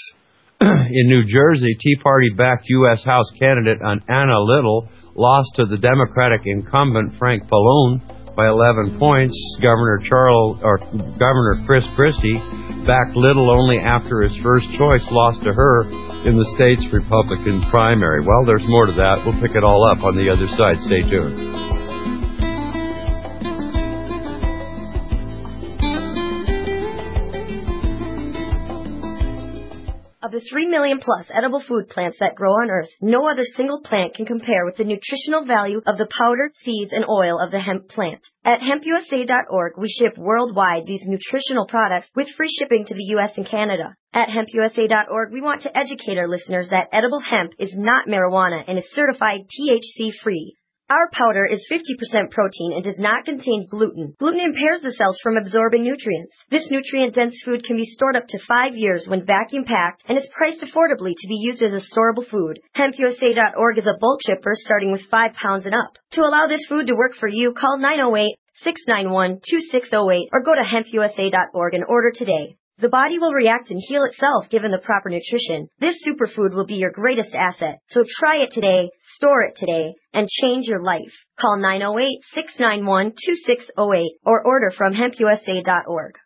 In New Jersey, Tea Party-backed U S House candidate Anna Little lost to the Democratic incumbent Frank Pallone by eleven points. Governor Charles or Governor Chris Christie backed Little only after his first choice lost to her in the state's Republican primary. Well, there's more to that. We'll pick it all up on the other side. Stay tuned. Of the three million plus edible food plants that grow on Earth, no other single plant can compare with the nutritional value of the powder, seeds, and oil of the hemp plant. At hemp U S A dot org, we ship worldwide these nutritional products with free shipping to the U S and Canada. At hemp U S A dot org, we want to educate our listeners that edible hemp is not marijuana and is certified T H C-free. Our powder is fifty percent protein and does not contain gluten. Gluten impairs the cells from absorbing nutrients. This nutrient-dense food can be stored up to five years when vacuum-packed and is priced affordably to be used as a storable food. hemp U S A dot org is a bulk shipper starting with five pounds and up. To allow this food to work for you, call nine oh eight, six nine one, two six oh eight or go to hemp U S A dot org and order today. The body will react and heal itself given the proper nutrition. This superfood will be your greatest asset. So try it today, store it today, and change your life. Call nine oh eight, six nine one, two six oh eight or order from hemp U S A dot org.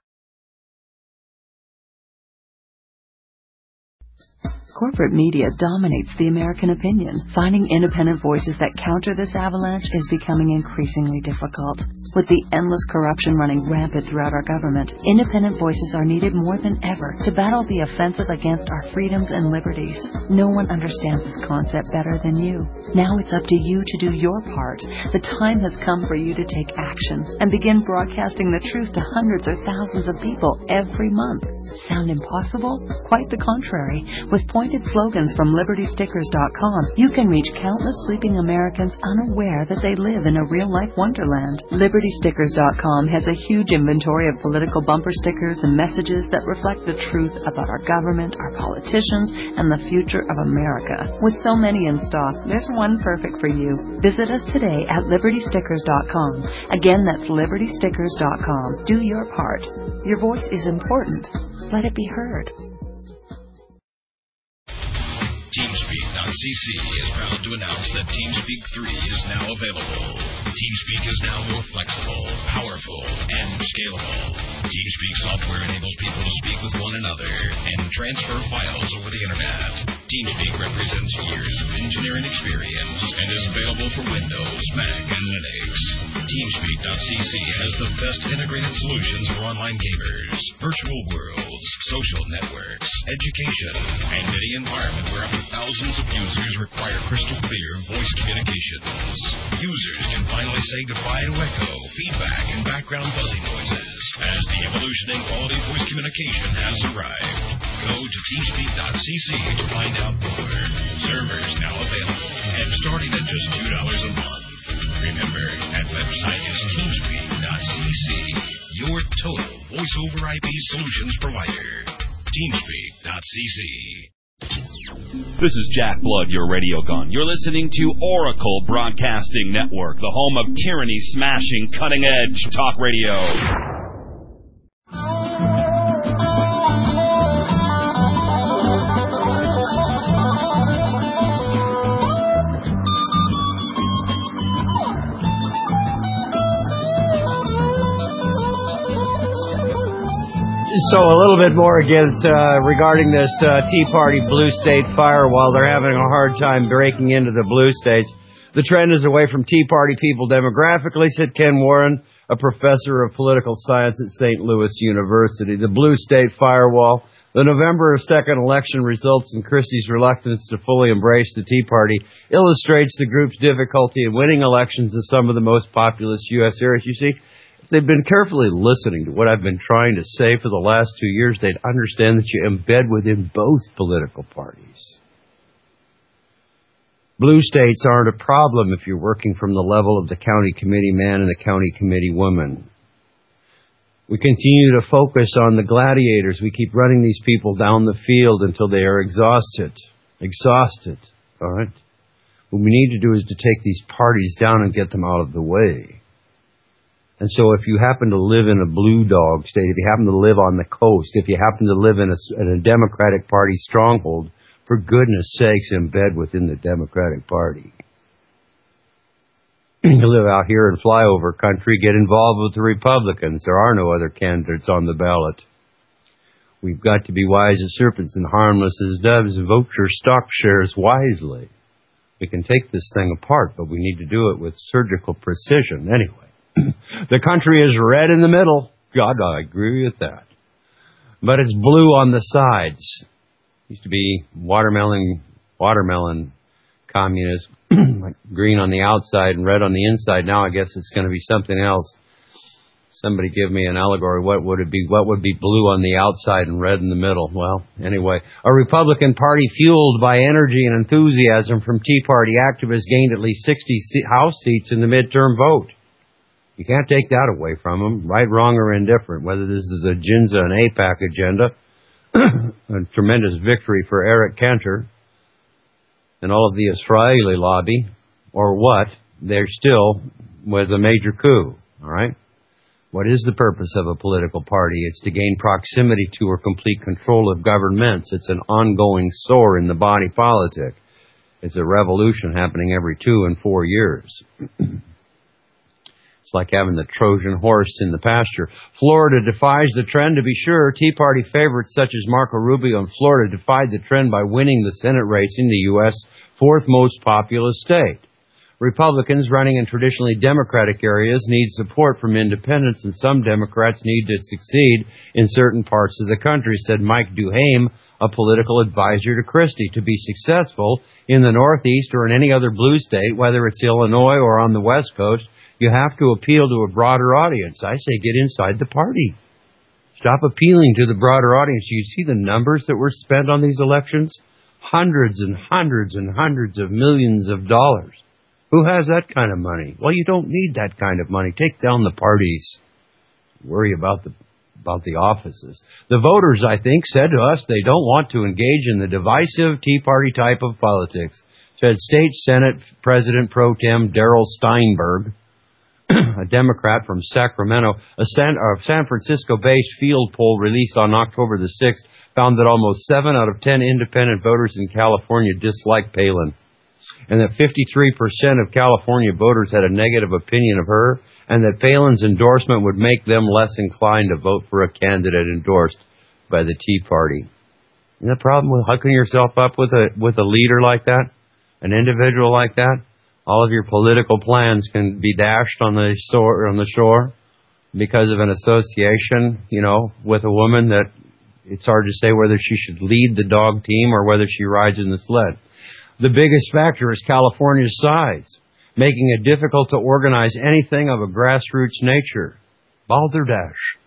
Corporate media dominates the American opinion. Finding independent voices that counter this avalanche is becoming increasingly difficult. With the endless corruption running rampant throughout our government, independent voices are needed more than ever to battle the offensive against our freedoms and liberties. No one understands this concept better than you. Now it's up to you to do your part. The time has come for you to take action and begin broadcasting the truth to hundreds or thousands of people every month. Sound impossible? Quite the contrary. With pointed slogans from Liberty Stickers dot com, you can reach countless sleeping Americans unaware that they live in a real-life wonderland. Liberty Stickers dot com has a huge inventory of political bumper stickers and messages that reflect the truth about our government, our politicians, and the future of America. With so many in stock, there's one perfect for you. Visit us today at Liberty Stickers dot com. Again, that's Liberty Stickers dot com. Do your part. Your voice is important. Let it be heard. TeamSpeak dot c c is proud to announce that TeamSpeak three is now available. TeamSpeak is now more flexible, powerful, and scalable. TeamSpeak software enables people to speak with one another and transfer files over the Internet. TeamSpeak represents years of engineering experience and is available for Windows, Mac, and Linux. TeamSpeak dot c c has the best integrated solutions for online gamers, virtual worlds, social networks, education, and any environment where up to thousands of users require crystal clear voice communications. Users can finally say goodbye to echo, feedback, and background buzzing noises as the evolution in quality voice communication has arrived. Go to TeamSpeak dot c c to find out more. Servers now available and starting at just two dollars a month. Remember, that website is TeamSpeak dot c c, your total voice over I P solutions provider. TeamSpeak dot c c. This is Jack Blood, your radio gun. You're listening to Oracle Broadcasting Network, the home of tyranny-smashing, cutting-edge talk radio. So a little bit more against uh, regarding this uh, Tea Party blue state firewall. They're having a hard time breaking into the blue states. The trend is away from Tea Party people demographically, said Ken Warren, a professor of political science at Saint Louis University. The blue state firewall, the November second election results, and Christie's reluctance to fully embrace the Tea Party illustrates the group's difficulty in winning elections in some of the most populous U S areas. You see, if they've been carefully listening to what I've been trying to say for the last two years, they'd understand that you embed within both political parties. Blue states aren't a problem if you're working from the level of the county committee man and the county committee woman. We continue to focus on the gladiators. We keep running these people down the field until they are exhausted. Exhausted. All right? What we need to do is to take these parties down and get them out of the way. And so if you happen to live in a blue dog state, if you happen to live on the coast, if you happen to live in a, in a Democratic Party stronghold, for goodness sakes, embed within the Democratic Party. You live out here in flyover country, get involved with the Republicans. There are no other candidates on the ballot. We've got to be wise as serpents and harmless as doves. Vote your stock shares wisely. We can take this thing apart, but we need to do it with surgical precision anyway. The country is red in the middle. God, I agree with that. But it's blue on the sides. Used to be watermelon, watermelon communist, like green on the outside and red on the inside. Now I guess it's going to be something else. Somebody give me an allegory. What would it be? What would be blue on the outside and red in the middle? Well, anyway, a Republican Party fueled by energy and enthusiasm from Tea Party activists gained at least sixty House seats in the midterm vote. You can't take that away from them, right, wrong, or indifferent, whether this is a Ginza and AIPAC agenda, a tremendous victory for Eric Cantor and all of the Israeli lobby, or what, there still was a major coup, all right? What is the purpose of a political party? It's to gain proximity to or complete control of governments. It's an ongoing sore in the body politic. It's a revolution happening every two and four years. It's like having the Trojan horse in the pasture. Florida defies the trend, to be sure. Tea Party favorites such as Marco Rubio in Florida defied the trend by winning the Senate race in the U S fourth most populous state. Republicans running in traditionally Democratic areas need support from independents, and some Democrats need to succeed in certain parts of the country, said Mike Duhame, a political advisor to Christie. To be successful in the Northeast or in any other blue state, whether it's Illinois or on the West Coast, you have to appeal to a broader audience. I say get inside the party. Stop appealing to the broader audience. You see the numbers that were spent on these elections? Hundreds and hundreds and hundreds of millions of dollars. Who has that kind of money? Well, you don't need that kind of money. Take down the parties. Worry about the about the offices. The voters, I think, said to us they don't want to engage in the divisive Tea Party type of politics, said State Senate President Pro Tem Darrell Steinberg, a Democrat from Sacramento. A San, a San Francisco-based field poll released on October the sixth found that almost seven out of ten independent voters in California dislike Palin, and that fifty-three percent of California voters had a negative opinion of her, and that Palin's endorsement would make them less inclined to vote for a candidate endorsed by the Tea Party. And the problem with hooking yourself up with a with a leader like that, an individual like that, all of your political plans can be dashed on the shore, on the shore because of an association, you know, with a woman that it's hard to say whether she should lead the dog team or whether she rides in the sled. The biggest factor is California's size, making it difficult to organize anything of a grassroots nature. Balderdash.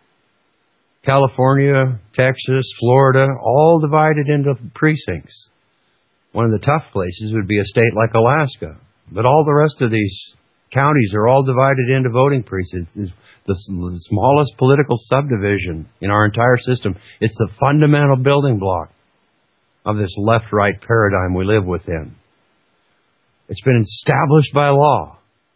California, Texas, Florida, all divided into precincts. One of the tough places would be a state like Alaska. But all the rest of these counties are all divided into voting precincts. It's the, the smallest political subdivision in our entire system. It's the fundamental building block of this left-right paradigm we live within. It's been established by law.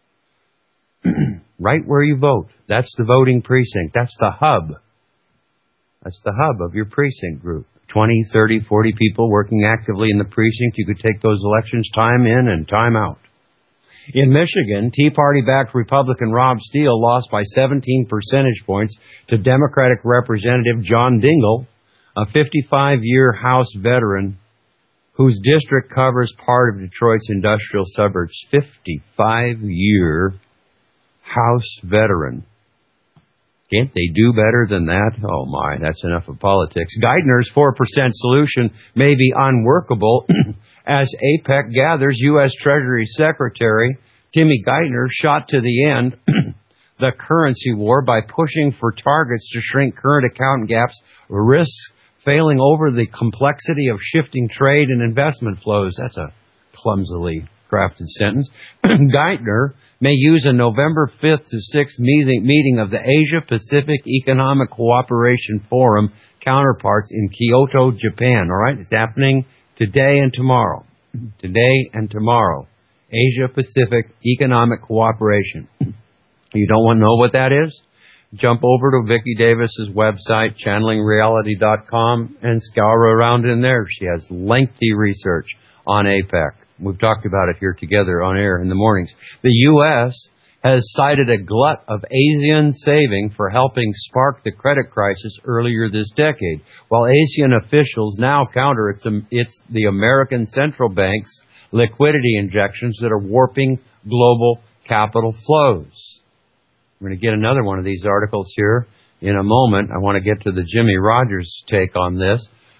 Right where you vote. That's the voting precinct. That's the hub. That's the hub of your precinct group. twenty, thirty, forty people working actively in the precinct. You could take those elections time in and time out. In Michigan, Tea Party-backed Republican Rob Steele lost by seventeen percentage points to Democratic Representative John Dingell, a fifty-five-year House veteran whose district covers part of Detroit's industrial suburbs. fifty-five-year House veteran. Can't they do better than that? Oh, my, that's enough of politics. Geithner's four percent solution may be unworkable as AIPAC gathers. U S Treasury Secretary Timmy Geithner shot to the end the currency war by pushing for targets to shrink current account gaps, risks failing over the complexity of shifting trade and investment flows. That's a clumsily crafted sentence. Geithner may use a November fifth to sixth meeting of the Asia-Pacific Economic Cooperation Forum counterparts in Kyoto, Japan. All right? It's happening today and tomorrow. Today and tomorrow. Asia-Pacific Economic Cooperation. You don't want to know what that is? Jump over to Vicki Davis's website, channeling reality dot com, and scour around in there. She has lengthy research on AIPAC. We've talked about it here together on air in the mornings. The U S has cited a glut of ASEAN saving for helping spark the credit crisis earlier this decade, while ASEAN officials now counter it's, it's the American Central Bank's liquidity injections that are warping global capital flows. I'm going to get another one of these articles here in a moment. I want to get to the Jimmy Rogers take on this.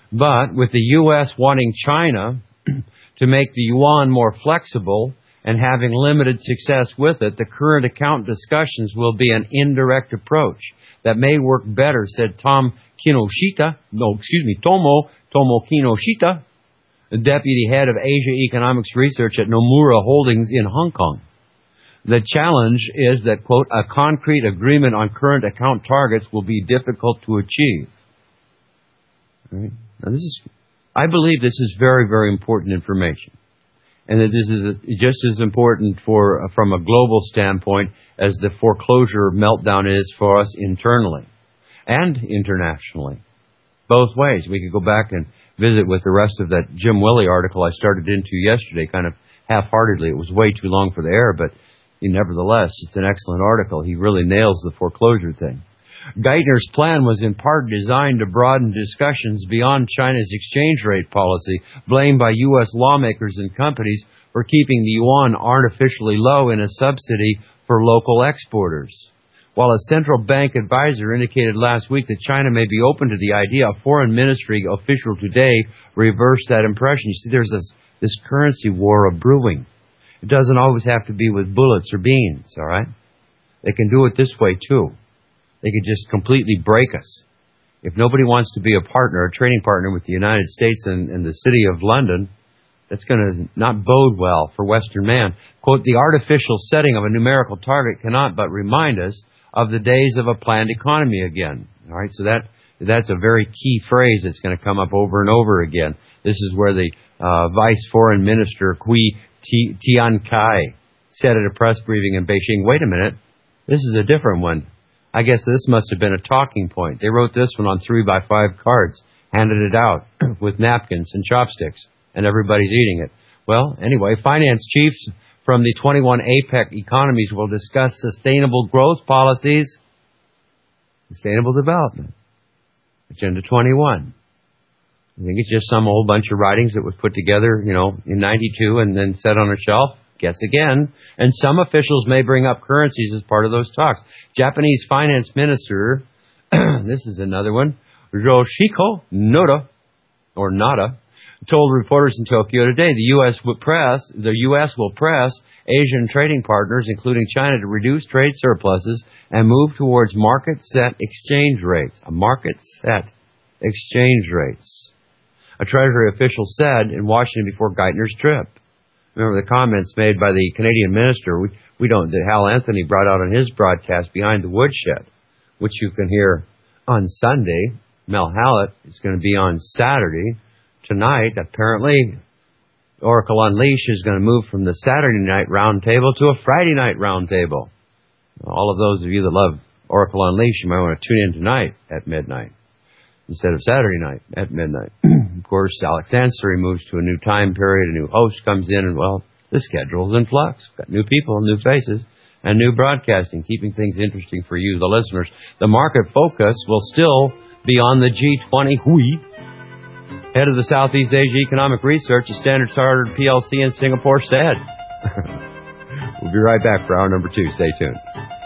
But with the U S wanting China to make the yuan more flexible and having limited success with it, the current account discussions will be an indirect approach that may work better, said Tom Kinoshita, no, excuse me, Tomo, Tomo Kinoshita, the deputy head of Asia Economics Research at Nomura Holdings in Hong Kong. The challenge is that, quote, a concrete agreement on current account targets will be difficult to achieve. Right. Now this is, I believe this is very, very important information, and that this is just as important for from a global standpoint as the foreclosure meltdown is for us internally and internationally. Both ways. We could go back and visit with the rest of that Jim Willey article I started into yesterday, kind of half-heartedly. It was way too long for the air, but nevertheless, it's an excellent article. He really nails the foreclosure thing. Geithner's plan was in part designed to broaden discussions beyond China's exchange rate policy, blamed by U S lawmakers and companies for keeping the yuan artificially low in a subsidy for local exporters. While a central bank advisor indicated last week that China may be open to the idea, a foreign ministry official today reversed that impression. You see, there's this, this currency war brewing. It doesn't always have to be with bullets or beans, all right? They can do it this way, too. They could just completely break us. If nobody wants to be a partner, a trading partner with the United States and, and the city of London, that's going to not bode well for Western man. Quote, the artificial setting of a numerical target cannot but remind us of the days of a planned economy again. All right, so that that's a very key phrase that's going to come up over and over again. This is where the uh, Vice Foreign Minister, Kui Tian Kai, said at a press briefing in Beijing, wait a minute, this is a different one. I guess this must have been a talking point. They wrote this one on three by five cards, handed it out with napkins and chopsticks, and everybody's eating it. Well, anyway, finance chiefs from the twenty-one APEC economies will discuss sustainable growth policies, sustainable development, Agenda twenty-one. I think it's just some old bunch of writings that was put together, you know, in ninety-two and then set on a shelf. Guess again. And some officials may bring up currencies as part of those talks. Japanese finance minister, this is another one, Yoshihiko Noda, or Nada, told reporters in Tokyo today the U S will press, the U S will press Asian trading partners, including China, to reduce trade surpluses and move towards market-set exchange rates. A market-set exchange rates. A Treasury official said in Washington before Geithner's trip. Remember the comments made by the Canadian minister, we, we don't, that Hal Anthony brought out on his broadcast Behind the Woodshed, which you can hear on Sunday. Mel Hallett is going to be on Saturday. Tonight, apparently, Oracle Unleashed is going to move from the Saturday night roundtable to a Friday night roundtable. All of those of you that love Oracle Unleashed, you might want to tune in tonight at midnight instead of Saturday night at midnight. Of course, Alex Ansary moves to a new time period, a new host comes in, and, well, the schedule's in flux. We've got new people, new faces, and new broadcasting, keeping things interesting for you, the listeners. The market focus will still be on the G twenty Hui. Head of the Southeast Asia Economic Research at Standard Chartered P L C in Singapore said. We'll be right back for hour number two. Stay tuned.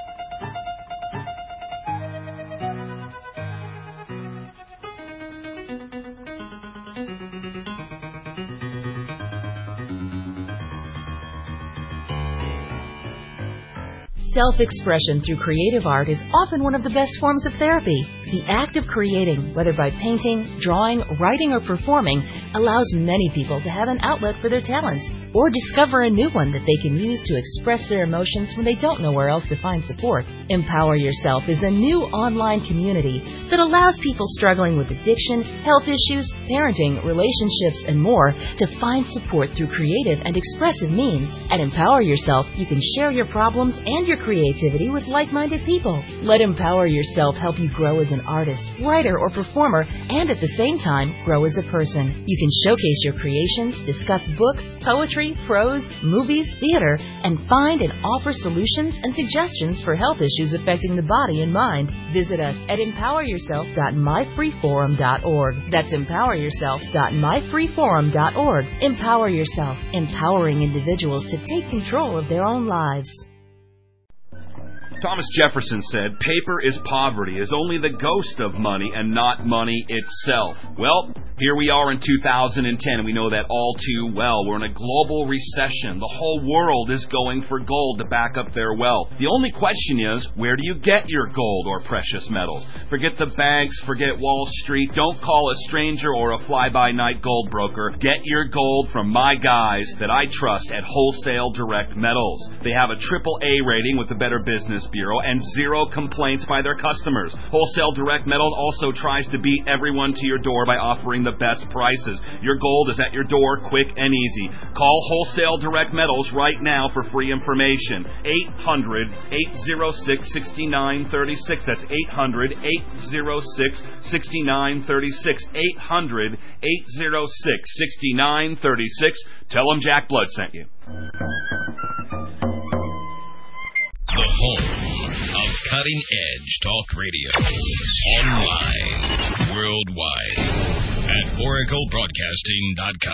Self-expression through creative art is often one of the best forms of therapy. The act of creating, whether by painting, drawing, writing, or performing, allows many people to have an outlet for their talents or discover a new one that they can use to express their emotions when they don't know where else to find support. Empower Yourself is a new online community that allows people struggling with addiction, health issues, parenting, relationships, and more to find support through creative and expressive means. At Empower Yourself, you can share your problems and your creativity with like-minded people. Let Empower Yourself help you grow as an artist, writer, or performer, and at the same time, grow as a person. You can showcase your creations, discuss books, poetry, prose, movies, theater, and find and offer solutions and suggestions for health issues affecting the body and mind. Visit us at empower yourself dot my free forum dot org. That's empower yourself dot my free forum dot org. Empower Yourself, empowering individuals to take control of their own lives. Thomas Jefferson said, paper is poverty, is only the ghost of money and not money itself. Well, here we are in two thousand ten, and we know that all too well. We're in a global recession. The whole world is going for gold to back up their wealth. The only question is, where do you get your gold or precious metals? Forget the banks, forget Wall Street. Don't call a stranger or a fly-by-night gold broker. Get your gold from my guys that I trust at Wholesale Direct Metals. They have a triple A rating with the Better Business Bureau and zero complaints by their customers. Wholesale Direct Metals also tries to beat everyone to your door by offering the best prices. Your gold is at your door, quick and easy. Call Wholesale Direct Metals right now for free information. eight hundred, eight oh six, six nine three six. That's eight hundred, eight oh six, six nine three six. eight hundred, eight oh six, six nine three six. Tell them Jack Blood sent you. The home of Cutting Edge Talk Radio. Online, worldwide, at Oracle Broadcasting dot com.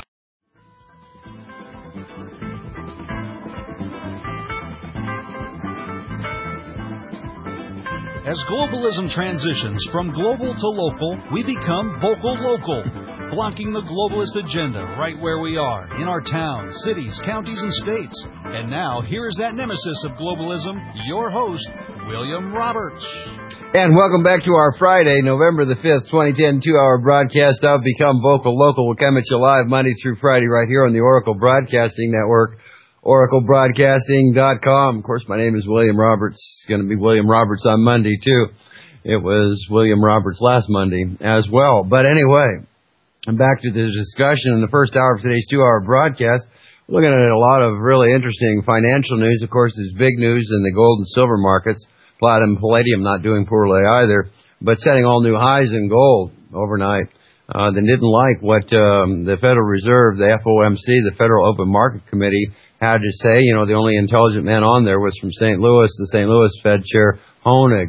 As globalism transitions from global to local, we become vocal local, blocking the globalist agenda right where we are, in our towns, cities, counties, and states. And now, here is that nemesis of globalism, your host, William Roberts. And welcome back to our Friday, November the fifth, twenty ten, two-hour broadcast of Become Vocal Local. We'll come at you live Monday through Friday right here on the Oracle Broadcasting Network, Oracle Broadcasting dot com. Of course, my name is William Roberts. It's going to be William Roberts on Monday, too. It was William Roberts last Monday as well. But anyway, I'm back to the discussion in the first hour of today's two-hour broadcast. Looking at a lot of really interesting financial news. Of course, there's big news in the gold and silver markets. Platinum and palladium not doing poorly either, but setting all new highs in gold overnight. Uh, they didn't like what um, the Federal Reserve, the F O M C, the Federal Open Market Committee, had to say. You know, the only intelligent man on there was from Saint Louis, the Saint Louis Fed Chair Honig.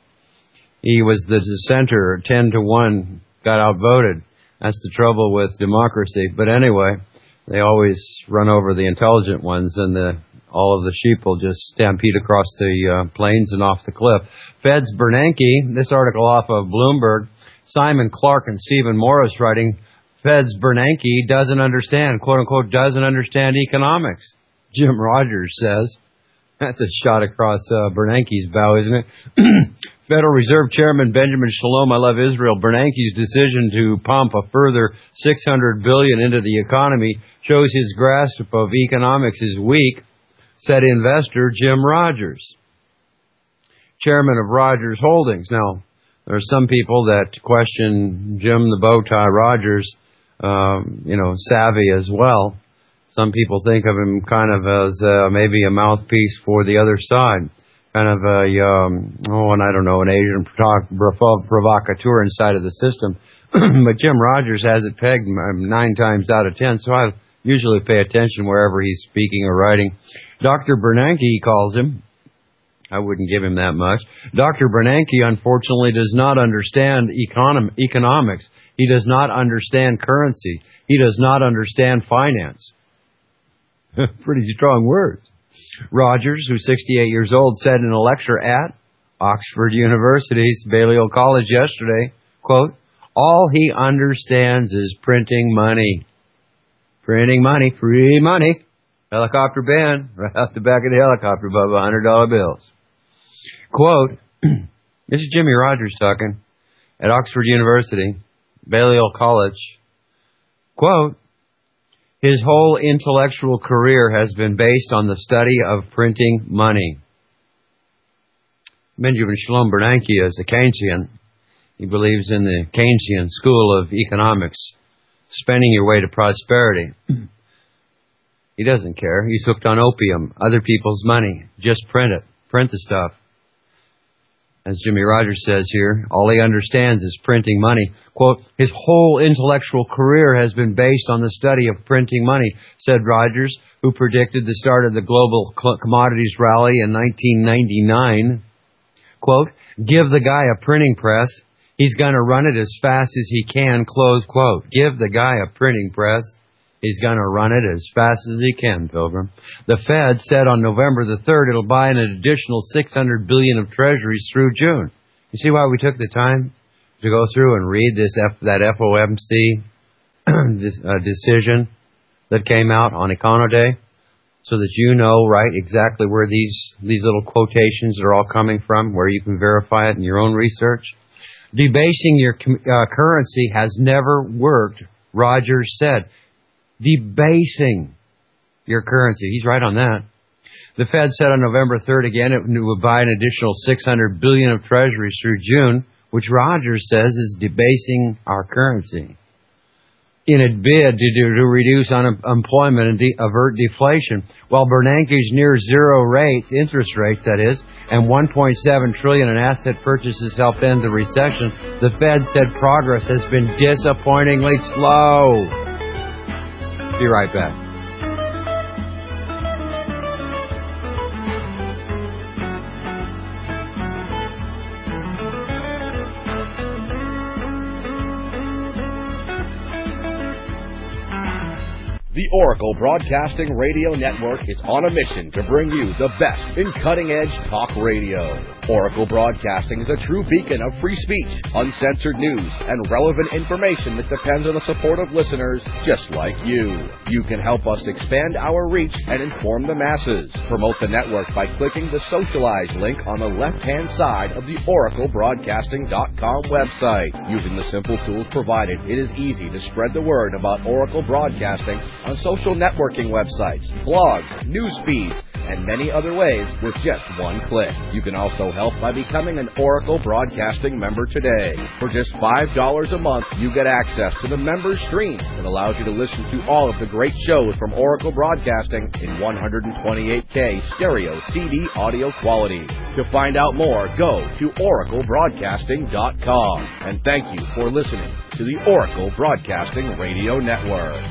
He was the dissenter, ten to one, got outvoted. That's the trouble with democracy. But anyway, they always run over the intelligent ones, and the all of the sheep will just stampede across the uh, plains and off the cliff. Fed's Bernanke, this article off of Bloomberg, Simon Clark and Stephen Morris writing, Fed's Bernanke doesn't understand, quote-unquote, doesn't understand economics. Jim Rogers says. That's a shot across uh, Bernanke's bow, isn't it? Federal Reserve Chairman Benjamin Shalom, I love Israel, Bernanke's decision to pump a further six hundred billion dollars into the economy shows his grasp of economics is weak, said investor Jim Rogers, chairman of Rogers Holdings. Now, there are some people that question Jim the Bowtie Rogers, um, you know, savvy as well. Some people think of him kind of as uh, maybe a mouthpiece for the other side, kind of a, um, oh, and I don't know, an Asian provo- provocateur inside of the system. But Jim Rogers has it pegged nine times out of ten, so I usually pay attention wherever he's speaking or writing. Doctor Bernanke, he calls him. I wouldn't give him that much. Doctor Bernanke, unfortunately, does not understand econom- economics. He does not understand currency. He does not understand finance. Pretty strong words. Rogers, who's sixty-eight years old, said in a lecture at Oxford University's Balliol College yesterday, quote, all he understands is printing money. Printing money, free money. Helicopter band, right out the back of the helicopter above one hundred dollar bills. Quote, this is Jimmy Rogers talking at Oxford University, Balliol College. Quote, his whole intellectual career has been based on the study of printing money. Benjamin Shalom Bernanke is a Keynesian. He believes in the Keynesian school of economics, spending your way to prosperity. He doesn't care. He's hooked on opium, other people's money. Just print it. Print the stuff. As Jimmy Rogers says here, all he understands is printing money. Quote, his whole intellectual career has been based on the study of printing money, said Rogers, who predicted the start of the global commodities rally in nineteen ninety-nine. Quote, give the guy a printing press. He's going to run it as fast as he can, close quote. Give the guy a printing press. He's going to run it as fast as he can, Pilgrim. The Fed said on November the third it'll buy an additional six hundred billion dollars of treasuries through June. You see why we took the time to go through and read this F, that F O M C this, uh, decision that came out on Econo Day, so that you know, right, exactly where these, these little quotations are all coming from, where you can verify it in your own research. Debasing your uh, currency has never worked, Rogers said. Debasing your currency. He's right on that. The Fed said on November third again it would buy an additional six hundred billion dollars of treasuries through June, which Rogers says is debasing our currency in a bid to, do, to reduce unemployment and de- avert deflation. While Bernanke's near zero rates, interest rates that is, and one point seven trillion dollars in asset purchases helped end the recession, the Fed said progress has been disappointingly slow. Be right back. The Oracle Broadcasting Radio Network is on a mission to bring you the best in cutting-edge talk radio. Oracle Broadcasting is a true beacon of free speech, uncensored news, and relevant information that depends on the support of listeners just like you. You can help us expand our reach and inform the masses. Promote the network by clicking the Socialize link on the left-hand side of the oracle broadcasting dot com website. Using the simple tools provided, it is easy to spread the word about Oracle Broadcasting on social networking websites, blogs, news feeds, and many other ways with just one click. You can also help by becoming an Oracle Broadcasting member today. For just five dollars a month, you get access to the member stream that allows you to listen to all of the great shows from Oracle Broadcasting in one twenty-eight K stereo C D audio quality. To find out more, go to oracle broadcasting dot com. And thank you for listening to the Oracle Broadcasting Radio Network.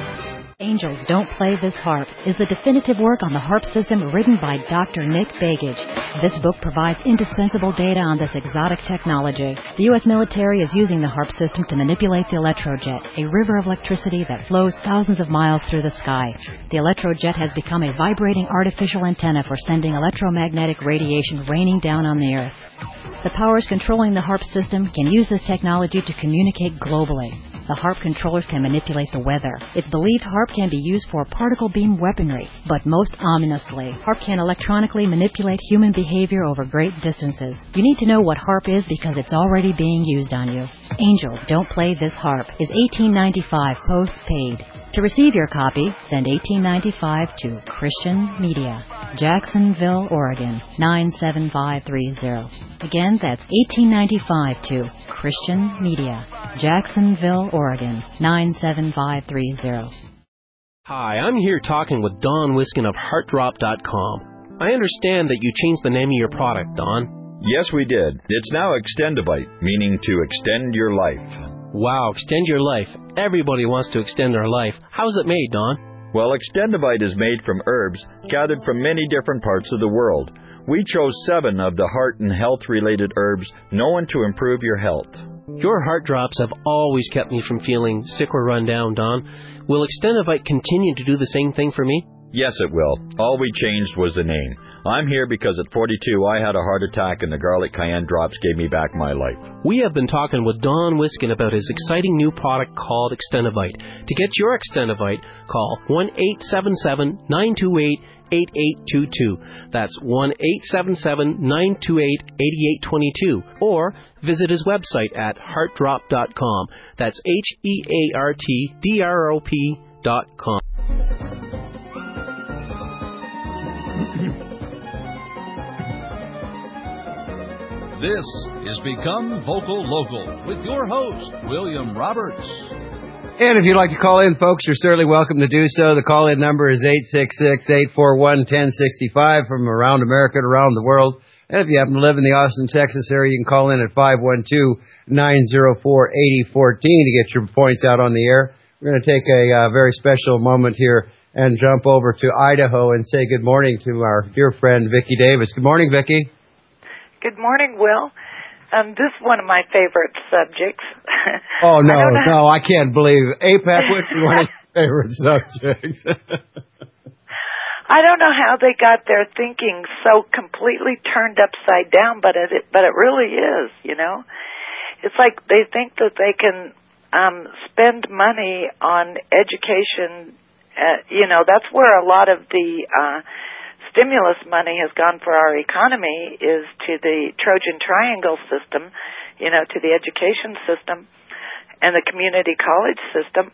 Angels Don't Play This Harp is the definitive work on the harp system written by Doctor Nick Begich. This book provides indispensable data on this exotic technology. The U S military is using the harp system to manipulate the electrojet, a river of electricity that flows thousands of miles through the sky. The electrojet has become a vibrating artificial antenna for sending electromagnetic radiation raining down on the Earth. The powers controlling the harp system can use this technology to communicate globally. The harp controllers can manipulate the weather. It's believed harp can be used for particle beam weaponry, but most ominously, harp can electronically manipulate human behavior over great distances. You need to know what harp is because it's already being used on you. Angels Don't Play This Harp is eighteen ninety-five postpaid. To receive your copy, send eighteen ninety-five to Christian Media, Jacksonville, Oregon nine seven five three zero. Again, that's eighteen ninety-five to Christian Media, Jacksonville, Oregon nine seven five three zero. Hi, I'm here talking with Don Wiskin of heart drop dot com. I understand that you changed the name of your product, Don. Yes, we did. It's now Extendivite, meaning to extend your life. Wow, extend your life. Everybody wants to extend their life. How's it made, Don? Well, Extendivite is made from herbs gathered from many different parts of the world. We chose seven of the heart and health-related herbs known to improve your health. Your heart drops have always kept me from feeling sick or run down, Don. Will Extendivite continue to do the same thing for me? Yes, it will. All we changed was the name. I'm here because at forty-two I had a heart attack and the garlic cayenne drops gave me back my life. We have been talking with Don Wiskin about his exciting new product called Extendivite. To get your Extendivite, call one eight seven seven, nine two eight, eight eight two two. That's one eight seven seven, nine two eight, eight eight two two. Or visit his website at heart drop dot com. That's H E A R T D R O P dot com. This is Become Vocal Local with your host, William Roberts. And if you'd like to call in, folks, you're certainly welcome to do so. The call-in number is eight six six, eight four one, one zero six five from around America and around the world. And if you happen to live in the Austin, Texas area, you can call in at five one two, nine zero four, eight zero one four to get your points out on the air. We're going to take a uh, very special moment here and jump over to Idaho and say good morning to our dear friend, Vicki Davis. Good morning, Vicki. Good morning, Will. Um, this is one of my favorite subjects. Oh, no, I no, I can't believe it. APEC, what, what, favorite subject. I don't know how they got their thinking so completely turned upside down, but it but it really is, you know. It's like they think that they can um spend money on education. Uh, you know, that's where a lot of the uh stimulus money has gone for our economy, is to the Trojan Triangle system, you know, to the education system and the community college system,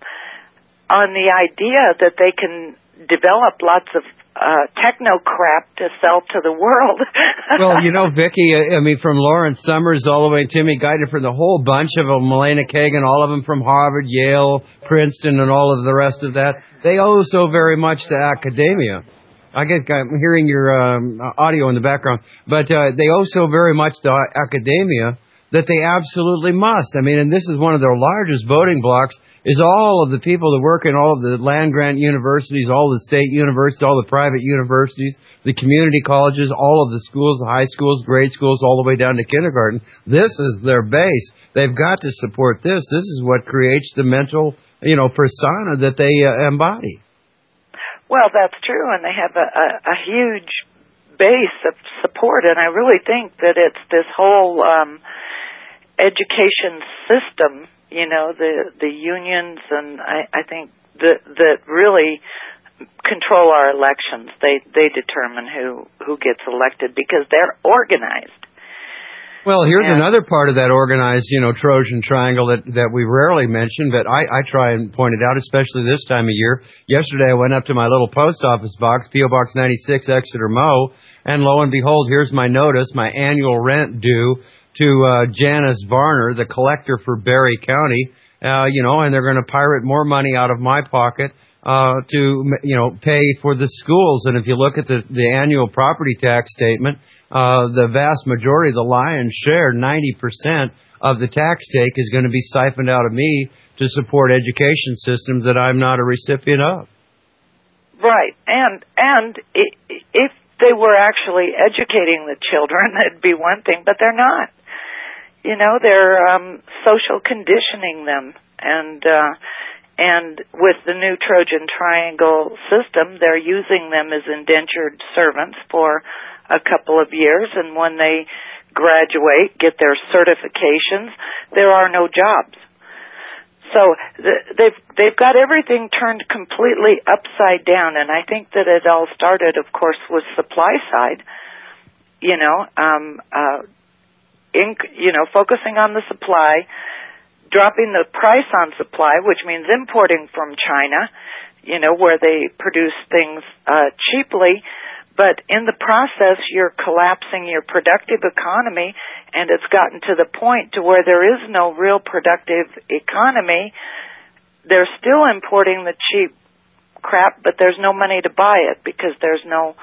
on the idea that they can develop lots of uh, techno crap to sell to the world. Well, you know, Vicki, I mean, from Lawrence Summers all the way to Timmy Geithner, the whole bunch of them, Milena Kagan, all of them from Harvard, Yale, Princeton, and all of the rest of that, they owe so very much to academia. I get, I'm hearing your um, audio in the background, but uh, they owe so very much to academia that they absolutely must. I mean, and this is one of their largest voting blocks, is all of the people that work in all of the land-grant universities, all the state universities, all the private universities, the community colleges, all of the schools, high schools, grade schools, all the way down to kindergarten. This is their base. They've got to support this. This is what creates the mental, you know, persona that they uh, embody. Well, that's true, and they have a, a, a huge base of support, and I really think that it's this whole um, education system, you know, the the unions, and I, I think that that really control our elections. They they determine who who gets elected because they're organized. Well, here's and, another part of that organized, you know, Trojan Triangle that that we rarely mention, but I, I try and point it out, especially this time of year. Yesterday, I went up to my little post office box, P O Box ninety-six, Exeter, Mo, and lo and behold, here's my notice, my annual rent due to uh, Janice Varner, the collector for Barry County, uh, you know, and they're going to pirate more money out of my pocket uh, to, you know, pay for the schools. And if you look at the, the annual property tax statement, uh, the vast majority, the lion's share, ninety percent of the tax take is going to be siphoned out of me to support education systems that I'm not a recipient of. Right. And, and if they were actually educating the children, that'd be one thing, but they're not. You know, they're um, social conditioning them, and uh, and with the new Trojan Triangle system, they're using them as indentured servants for a couple of years, and when they graduate, get their certifications, there are no jobs. So th- they've they've got everything turned completely upside down, and I think that it all started, of course, with supply side. You know, um, uh, in, you know, focusing on the supply, dropping the price on supply, which means importing from China. You know, where they produce things uh, cheaply, but in the process, you're collapsing your productive economy. And it's gotten to the point to where there is no real productive economy. They're still importing the cheap crap, but there's no money to buy it because there's no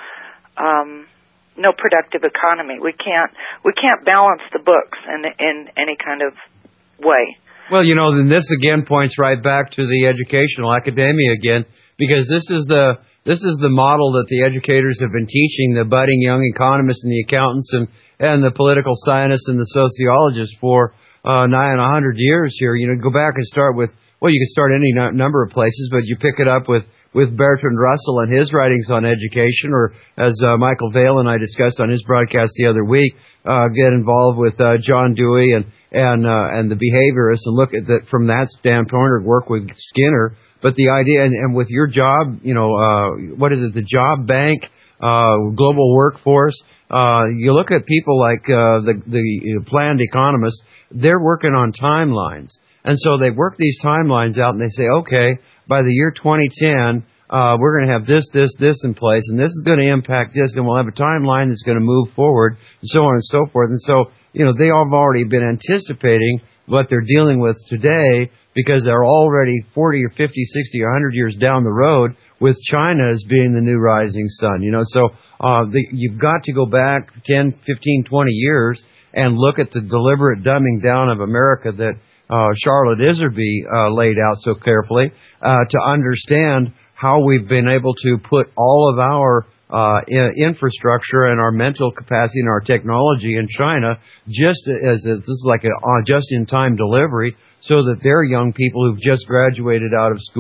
um, no productive economy. We can't we can't balance the books in in any kind of way. Well, you know, then this again points right back to the educational academia again, because this is the this is the model that the educators have been teaching the budding young economists and the accountants and and the political scientists and the sociologists for uh, nigh on a hundred years here. You know, go back and start with, well, you could start any n- number of places, but you pick it up with, with Bertrand Russell and his writings on education, or as uh, Michael Vale and I discussed on his broadcast the other week, uh, get involved with uh, John Dewey and and uh, and the behaviorists and look at that from that standpoint, or work with Skinner. But the idea, and, and with your job, you know, uh, what is it, the job bank, uh, global workforce, Uh, you look at people like uh, the, the planned economists, they're working on timelines. And so they work these timelines out and they say, okay, by the year twenty ten, uh, we're going to have this, this, this in place, and this is going to impact this, and we'll have a timeline that's going to move forward, and so on and so forth. And so, you know, they have already been anticipating what they're dealing with today because they're already forty or fifty, sixty, or one hundred years down the road, with China as being the new rising sun. You know, so uh, the, you've got to go back ten, fifteen, twenty years and look at the deliberate dumbing down of America that uh, Charlotte Iserby uh, laid out so carefully uh, to understand how we've been able to put all of our uh, infrastructure and our mental capacity and our technology in China just as a, this is like a uh, just-in-time delivery, so that their young people who've just graduated out of school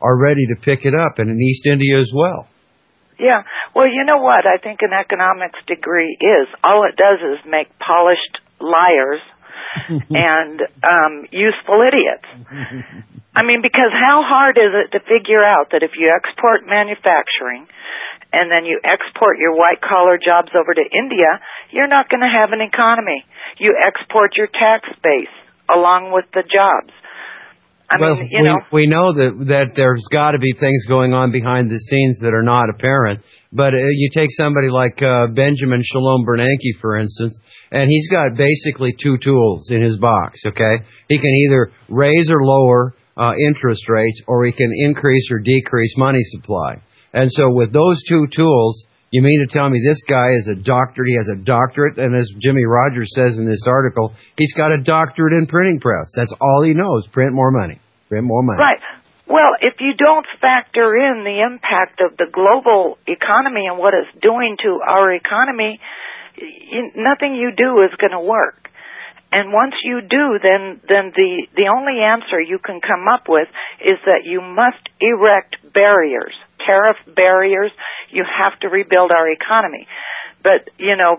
are ready to pick it up, and in East India as well. Yeah. Well, you know what? I think an economics degree is. All it does is make polished liars and um, useful idiots. I mean, because how hard is it to figure out that if you export manufacturing and then you export your white-collar jobs over to India, you're not going to have an economy. You export your tax base along with the jobs. I well, mean, you know, we, we know that that there's got to be things going on behind the scenes that are not apparent. But uh, you take somebody like uh, Benjamin Shalom Bernanke, for instance, and he's got basically two tools in his box, okay? He can either raise or lower uh, interest rates, or he can increase or decrease money supply. And so with those two tools, you mean to tell me this guy is a doctor, he has a doctorate, and as Jimmy Rogers says in this article, he's got a doctorate in printing press. That's all he knows, print more money, print more money. Right. Well, if you don't factor in the impact of the global economy and what it's doing to our economy, you, nothing you do is going to work. And once you do, then then the, the only answer you can come up with is that you must erect barriers, tariff barriers. You have to rebuild our economy. But, you know,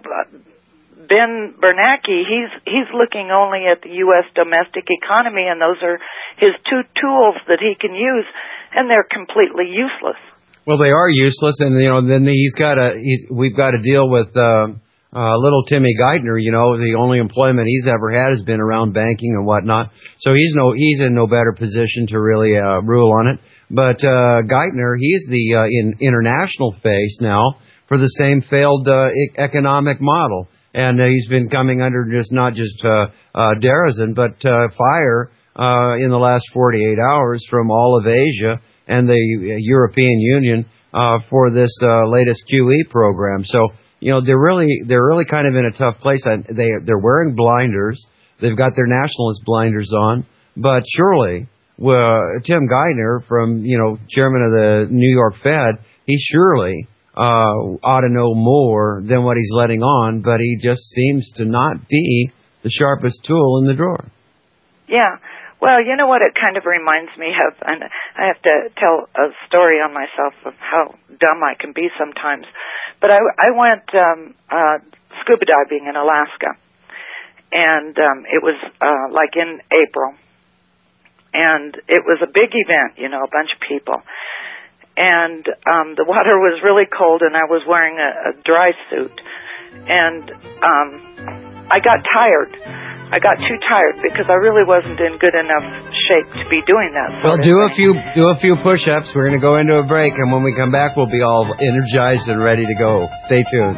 Ben Bernanke, he's he's looking only at the U S domestic economy, and those are his two tools that he can use, and they're completely useless. Well, they are useless, and you know, then he's got a he, we've got to deal with uh, uh, little Timmy Geithner. You know, the only employment he's ever had has been around banking and whatnot. So he's no he's in no better position to really uh, rule on it. But uh, Geithner, he's the uh, in international face now for the same failed uh, e- economic model. And uh, he's been coming under just not just uh, uh, Derizen, but uh, fire uh, in the last forty-eight hours from all of Asia and the European Union uh, for this uh, latest Q E program. So you know they're really they're really kind of in a tough place. They they're wearing blinders. They've got their nationalist blinders on. But surely, uh, Tim Geithner, from you know chairman of the New York Fed, he surely. Uh, ought to know more than what he's letting on, but he just seems to not be the sharpest tool in the drawer. Yeah. Well, you know what it kind of reminds me of, and I have to tell a story on myself of how dumb I can be sometimes. But I, I went um, uh, scuba diving in Alaska, and um, it was uh, like in April, and it was a big event, you know, a bunch of people. And um, the water was really cold, and I was wearing a, a dry suit. And um, I got tired. I got too tired because I really wasn't in good enough shape to be doing that. Well, do a few do a few push-ups. We're going to go into a break, and when we come back, we'll be all energized and ready to go. Stay tuned.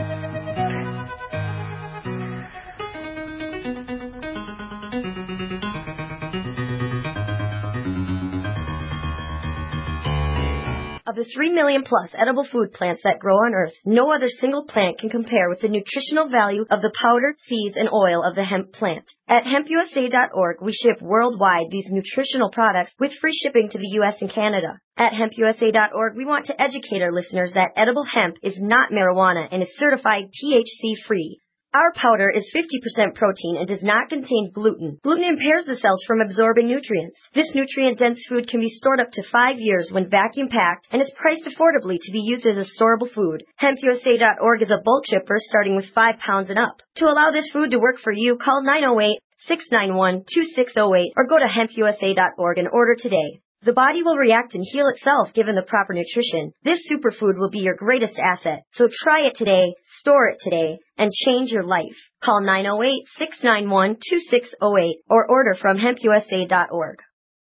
Of the three million plus edible food plants that grow on Earth, no other single plant can compare with the nutritional value of the powder, seeds, and oil of the hemp plant. At hemp U S A dot org, we ship worldwide these nutritional products with free shipping to the U S and Canada. At hemp U S A dot org, we want to educate our listeners that edible hemp is not marijuana and is certified T H C-free. Our powder is fifty percent protein and does not contain gluten. Gluten impairs the cells from absorbing nutrients. This nutrient-dense food can be stored up to five years when vacuum-packed and is priced affordably to be used as a storable food. hemp U S A dot org is a bulk shipper starting with five pounds and up. To allow this food to work for you, call nine oh eight, six nine one, two six oh eight or go to hemp U S A dot org and order today. The body will react and heal itself given the proper nutrition. This superfood will be your greatest asset. So try it today, store it today, and change your life. Call nine oh eight, six nine one, two six oh eight or order from hemp U S A dot org.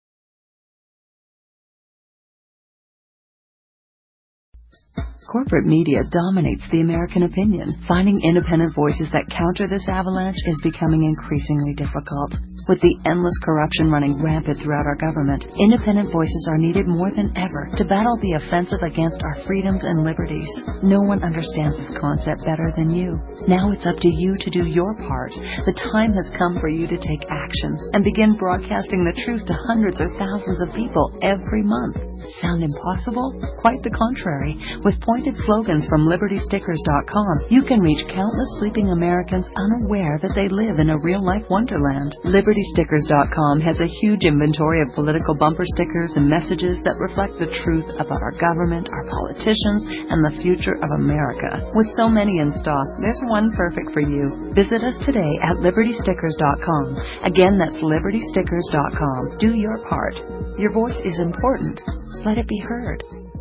Corporate media dominates the American opinion. Finding independent voices that counter this avalanche is becoming increasingly difficult. With the endless corruption running rampant throughout our government, independent voices are needed more than ever to battle the offensive against our freedoms and liberties. No one understands this concept better than you. Now it's up to you to do your part. The time has come for you to take action and begin broadcasting the truth to hundreds or thousands of people every month. Sound impossible? Quite the contrary. With pointed slogans from Liberty Stickers dot com, you can reach countless sleeping Americans unaware that they live in a real-life wonderland. Liberty Stickers dot com has a huge inventory of political bumper stickers and messages that reflect the truth about our government, our politicians, and the future of America. With so many in stock, there's one perfect for you. Visit us today at Liberty Stickers dot com. Again, that's Liberty Stickers dot com. Do your part. Your voice is important. Let it be heard.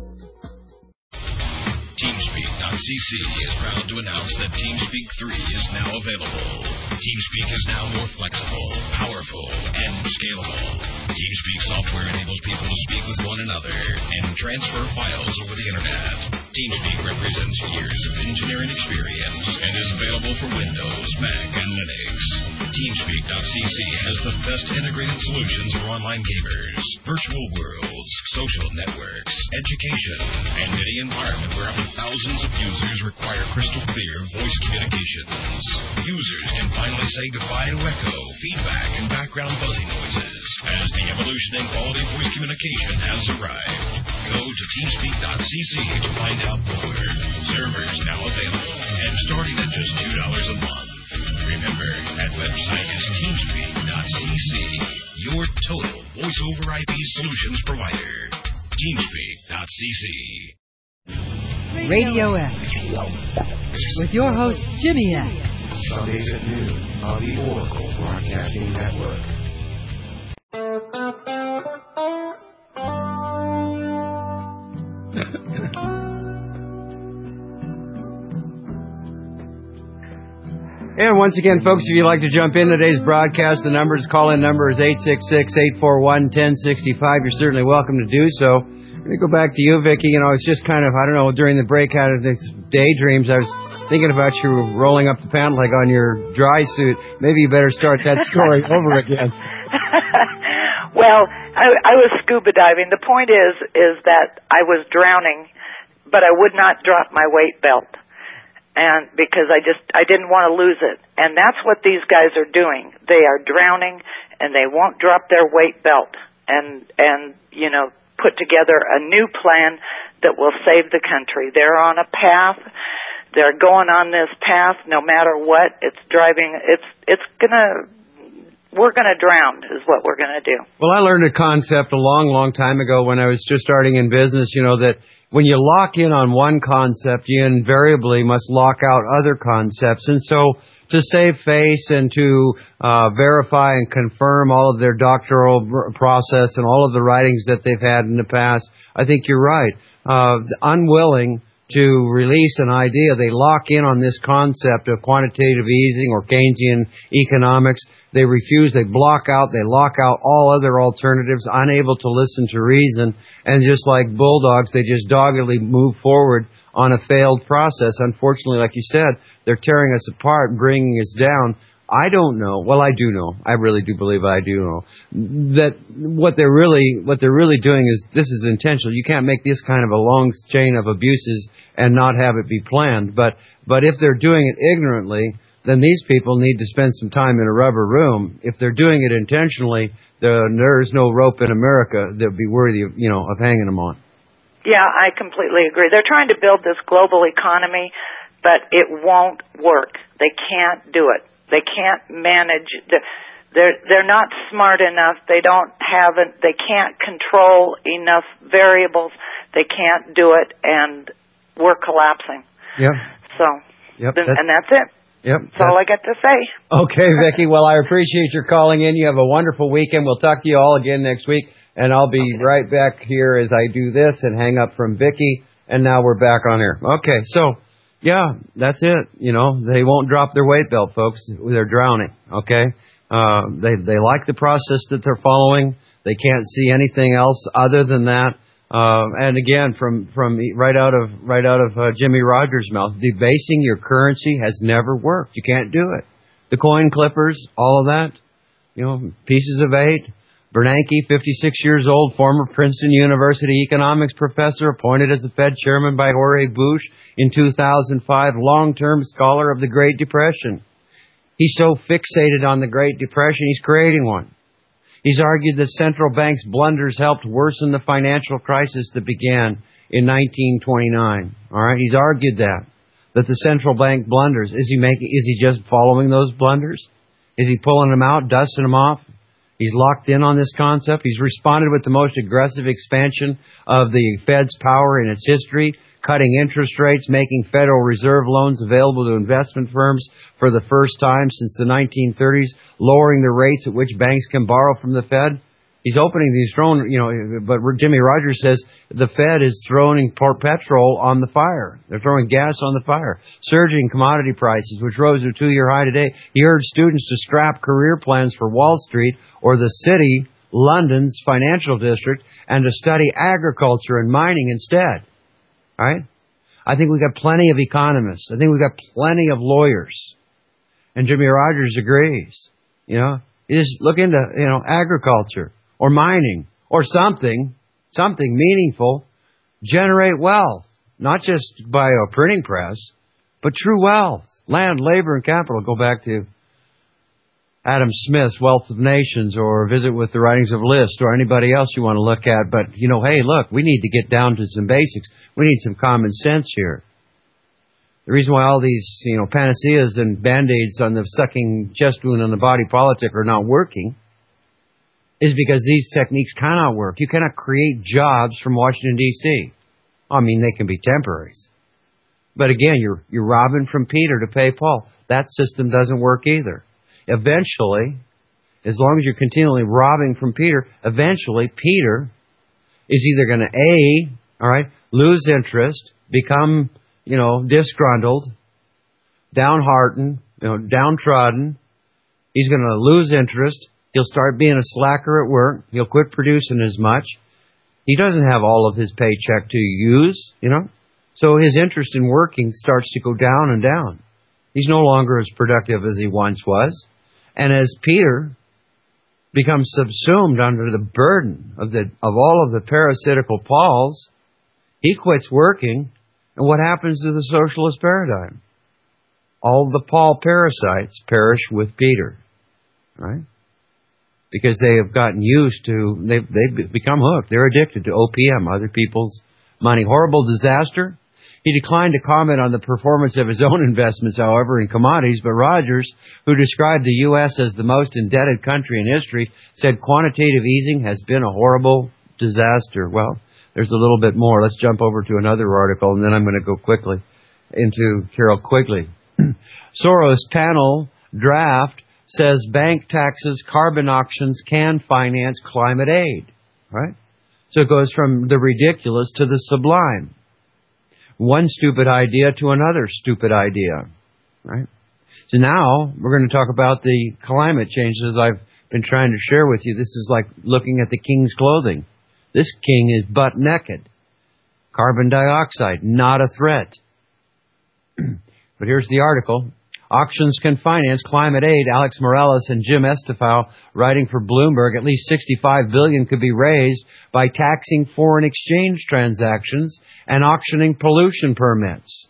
TeamSpeak dot c c is proud to announce that TeamSpeak three is now available. TeamSpeak is now more flexible, powerful, and scalable. TeamSpeak software enables people to speak with one another and transfer files over the Internet. TeamSpeak represents years of engineering experience and is available for Windows, Mac, and Linux. TeamSpeak dot c c has the best integrated solutions for online gamers, virtual worlds, social networks, education, and any environment where up to thousands of users require crystal clear voice communications. Users can finally say goodbye to echo, feedback, and background buzzing noises as the evolution in quality voice communication has arrived. Go to TeamSpeak dot c c to find out more. Servers now available and starting at just two dollars a month. Remember, that website is TeamSpeak dot c c, your total voice-over I P solutions provider. TeamSpeak dot c c. Radio X, with your host, Jimmy X. Sundays at noon on the Oracle Broadcasting Network. And once again, folks, if you'd like to jump in today's broadcast, the number's call-in number is eight six six, eight four one, one zero six five. You're certainly welcome to do so. Let me go back to you, Vicki. You know, it's just kind of, I don't know, during the break out of these daydreams, I was thinking about you rolling up the pant leg on your dry suit. Maybe you better start that story over again. Well, I, I was scuba diving. The point is, is that I was drowning, but I would not drop my weight belt. And because I just, I didn't want to lose it. And that's what these guys are doing. They are drowning and they won't drop their weight belt and, and, you know, put together a new plan that will save the country. They're on a path. They're going on this path no matter what. It's driving, it's, it's gonna, we're gonna drown is what we're gonna do. Well, I learned a concept a long, long time ago when I was just starting in business, you know, that when you lock in on one concept, you invariably must lock out other concepts. And so to save face and to uh, verify and confirm all of their doctoral process and all of the writings that they've had in the past, I think you're right. Uh, unwilling to release an idea, they lock in on this concept of quantitative easing or Keynesian economics. They refuse, they block out, they lock out all other alternatives, unable to listen to reason, and just like bulldogs, they just doggedly move forward on a failed process. Unfortunately, like you said, they're tearing us apart, bringing us down. I don't know. Well, I do know. I really do believe I do know that what they're really what they're really doing is this is intentional. You can't make this kind of a long chain of abuses and not have it be planned. But but if they're doing it ignorantly, then these people need to spend some time in a rubber room. If they're doing it intentionally, there, there's no rope in America that would be worthy of, you know, of hanging them on. Yeah, I completely agree. They're trying to build this global economy, but it won't work. They can't do it. They can't manage. They're they're not smart enough. They don't have it. They can't control enough variables. They can't do it, and we're collapsing. Yep. So, yep, th- that's, and that's it. Yep. That's all I got to say. Okay, Vicki. Well, I appreciate your calling in. You have a wonderful weekend. We'll talk to you all again next week, and I'll be right back here as I do this and hang up from Vicki, and now we're back on air. Okay, so. Yeah, that's it. You know, they won't drop their weight belt, folks. They're drowning, okay? Uh, they they like the process that they're following. They can't see anything else other than that. Uh, and again, from from right out of right out of uh, Jimmy Rogers' mouth, debasing your currency has never worked. You can't do it. The coin clippers, all of that, you know, pieces of eight. Bernanke, fifty-six years old, former Princeton University economics professor, appointed as the Fed chairman by Jorge Bush in two thousand five, long-term scholar of the Great Depression. He's so fixated on the Great Depression, he's creating one. He's argued that central banks' blunders helped worsen the financial crisis that began in nineteen twenty-nine. All right, he's argued that that the central bank blunders. Is he making? Is he just following those blunders? Is he pulling them out, dusting them off? He's locked in on this concept. He's responded with the most aggressive expansion of the Fed's power in its history, cutting interest rates, making Federal Reserve loans available to investment firms for the first time since the nineteen thirties, lowering the rates at which banks can borrow from the Fed. He's opening these throwing, you know, but Jimmy Rogers says the Fed is throwing petrol on the fire. They're throwing gas on the fire. Surging commodity prices, which rose to a two-year high today. He urged students to scrap career plans for Wall Street or the city, London's financial district, and to study agriculture and mining instead. All right? I think we've got plenty of economists. I think we've got plenty of lawyers. And Jimmy Rogers agrees. You know, you just look into, you know, agriculture or mining or something, something meaningful, generate wealth, not just by a printing press, but true wealth, land, labor, and capital. Go back to Adam Smith's Wealth of Nations, or visit with the writings of List, or anybody else you want to look at. But, you know, hey, look, we need to get down to some basics. We need some common sense here. The reason why all these, you know, panaceas and Band-Aids on the sucking chest wound on the body politic are not working is because these techniques cannot work. You cannot create jobs from Washington, D C I mean, they can be temporaries. But again, you're you're robbing from Peter to pay Paul. That system doesn't work either. Eventually, as long as you're continually robbing from Peter, eventually Peter is either going to A, all right, lose interest, become, you know, disgruntled, downhearted, you know, downtrodden. He's going to lose interest. He'll start being a slacker at work. He'll quit producing as much. He doesn't have all of his paycheck to use, you know. So his interest in working starts to go down and down. He's no longer as productive as he once was. And as Peter becomes subsumed under the burden of the of all of the parasitical Pauls, he quits working. And what happens to the socialist paradigm? All the Paul parasites perish with Peter, right? Because they have gotten used to, they've, they've become hooked. They're addicted to O P M, other people's money. Horrible disaster. He declined to comment on the performance of his own investments, however, in commodities, but Rogers, who described the U S as the most indebted country in history, said quantitative easing has been a horrible disaster. Well, there's a little bit more. Let's jump over to another article, and then I'm going to go quickly into Carol Quigley. Soros panel draft says bank taxes, carbon auctions can finance climate aid. Right? So it goes from the ridiculous to the sublime. One stupid idea to another stupid idea. Right? So now we're going to talk about the climate changes I've been trying to share with you. This is like looking at the king's clothing. This king is butt naked. Carbon dioxide, not a threat. But here's the article. Auctions can finance climate aid. Alex Morales and Jim Estefao, writing for Bloomberg, at least sixty-five billion dollars could be raised by taxing foreign exchange transactions and auctioning pollution permits.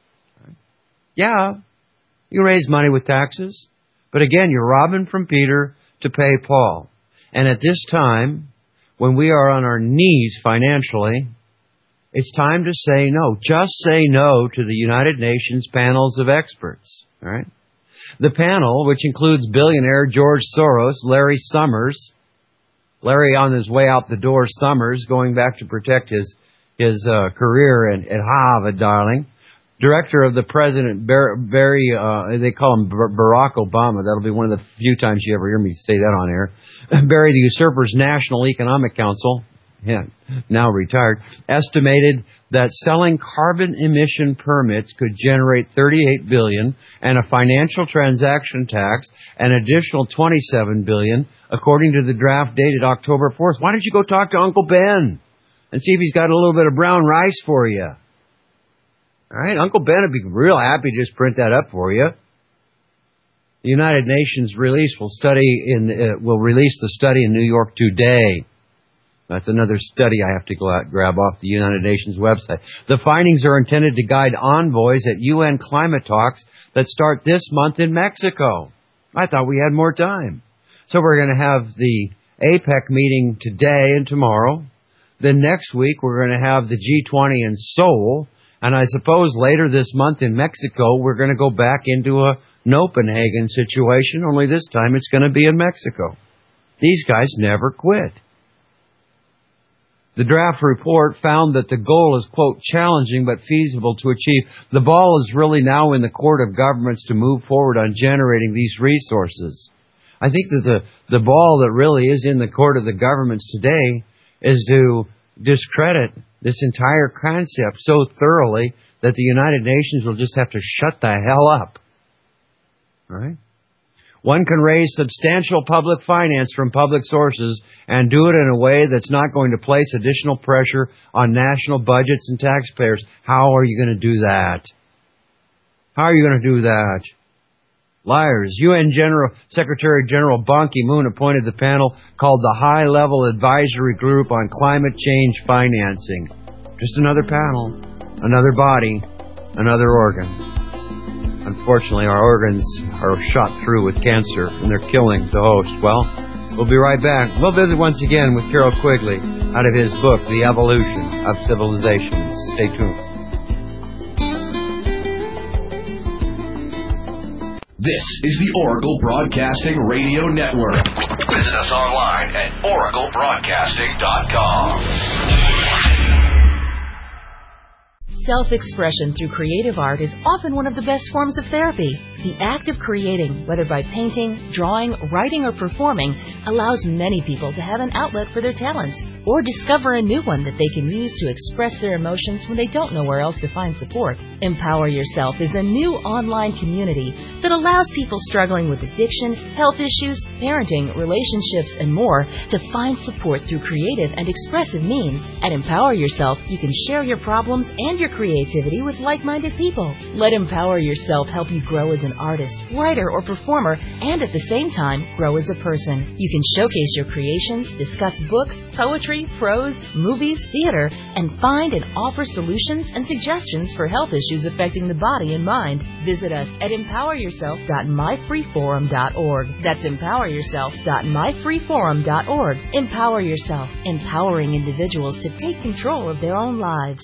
Yeah, you raise money with taxes. But again, you're robbing from Peter to pay Paul. And at this time, when we are on our knees financially, it's time to say no. Just say no to the United Nations panels of experts. All right? The panel, which includes billionaire George Soros, Larry Summers, Larry on his way out the door, Summers, going back to protect his his uh, career at, at Harvard, darling, director of the President Barry, uh, they call him Barack Obama. That'll be one of the few times you ever hear me say that on air. Barry, the usurper's National Economic Council, yeah, now retired, estimated that selling carbon emission permits could generate thirty-eight billion dollars and a financial transaction tax an additional twenty-seven billion dollars, according to the draft dated October fourth. Why don't you go talk to Uncle Ben and see if he's got a little bit of brown rice for you? All right, Uncle Ben would be real happy to just print that up for you. The United Nations release will study in uh, will release the study in New York today. That's another study I have to go out and grab off the United Nations website. The findings are intended to guide envoys at U N climate talks that start this month in Mexico. I thought we had more time. So we're going to have the APEC meeting today and tomorrow. Then next week we're going to have the G twenty in Seoul. And I suppose later this month in Mexico, we're going to go back into a Copenhagen situation, only this time it's going to be in Mexico. These guys never quit. The draft report found that the goal is, quote, challenging but feasible to achieve. The ball is really now in the court of governments to move forward on generating these resources. I think that the, the ball that really is in the court of the governments today is to discredit this entire concept so thoroughly that the United Nations will just have to shut the hell up. All right? One can raise substantial public finance from public sources and do it in a way that's not going to place additional pressure on national budgets and taxpayers. How are you going to do that? How are you going to do that? Liars. U N General Secretary General Ban Ki-moon appointed the panel called the High-Level Advisory Group on Climate Change Financing. Just another panel, another body, another organ. Unfortunately, our organs are shot through with cancer, and they're killing the host. Well, we'll be right back. We'll visit once again with Carroll Quigley out of his book, The Evolution of Civilizations. Stay tuned. This is the Oracle Broadcasting Radio Network. Visit us online at oracle broadcasting dot com. Self-expression through creative art is often one of the best forms of therapy. The act of creating, whether by painting, drawing, writing, or performing, allows many people to have an outlet for their talents or discover a new one that they can use to express their emotions when they don't know where else to find support. Empower Yourself is a new online community that allows people struggling with addiction, health issues, parenting, relationships, and more to find support through creative and expressive means. At Empower Yourself, you can share your problems and your creativity with like-minded people. Let Empower Yourself help you grow as an artist, writer, or performer, and at the same time, grow as a person. You can showcase your creations, discuss books, poetry, prose, movies, theater, and find and offer solutions and suggestions for health issues affecting the body and mind. Visit us at empower yourself dot my free forum dot org. That's empower yourself dot my free forum dot org. Empower Yourself, empowering individuals to take control of their own lives.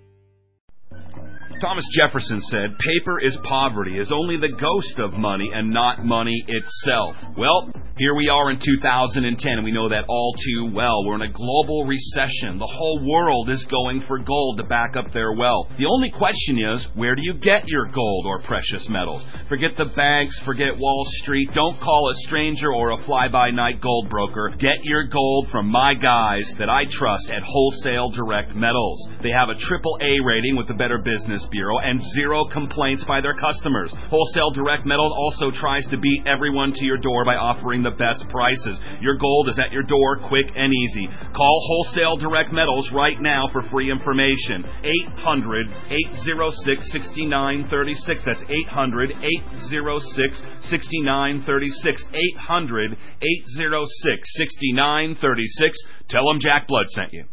Thomas Jefferson said, paper is poverty, is only the ghost of money and not money itself. Well, here we are in two thousand ten, and we know that all too well. We're in a global recession. The whole world is going for gold to back up their wealth. The only question is, where do you get your gold or precious metals? Forget the banks, forget Wall Street. Don't call a stranger or a fly-by-night gold broker. Get your gold from my guys that I trust at Wholesale Direct Metals. They have a triple A rating with the Better Business Bureau and zero complaints by their customers. Wholesale Direct Metals also tries to beat everyone to your door by offering the best prices. Your gold is at your door, quick and easy. Call Wholesale Direct Metals right now for free information. eight hundred, eight oh six, six nine three six. That's eight hundred, eight oh six, six nine three six. eight hundred, eight oh six, six nine three six. Tell them Jack Blood sent you.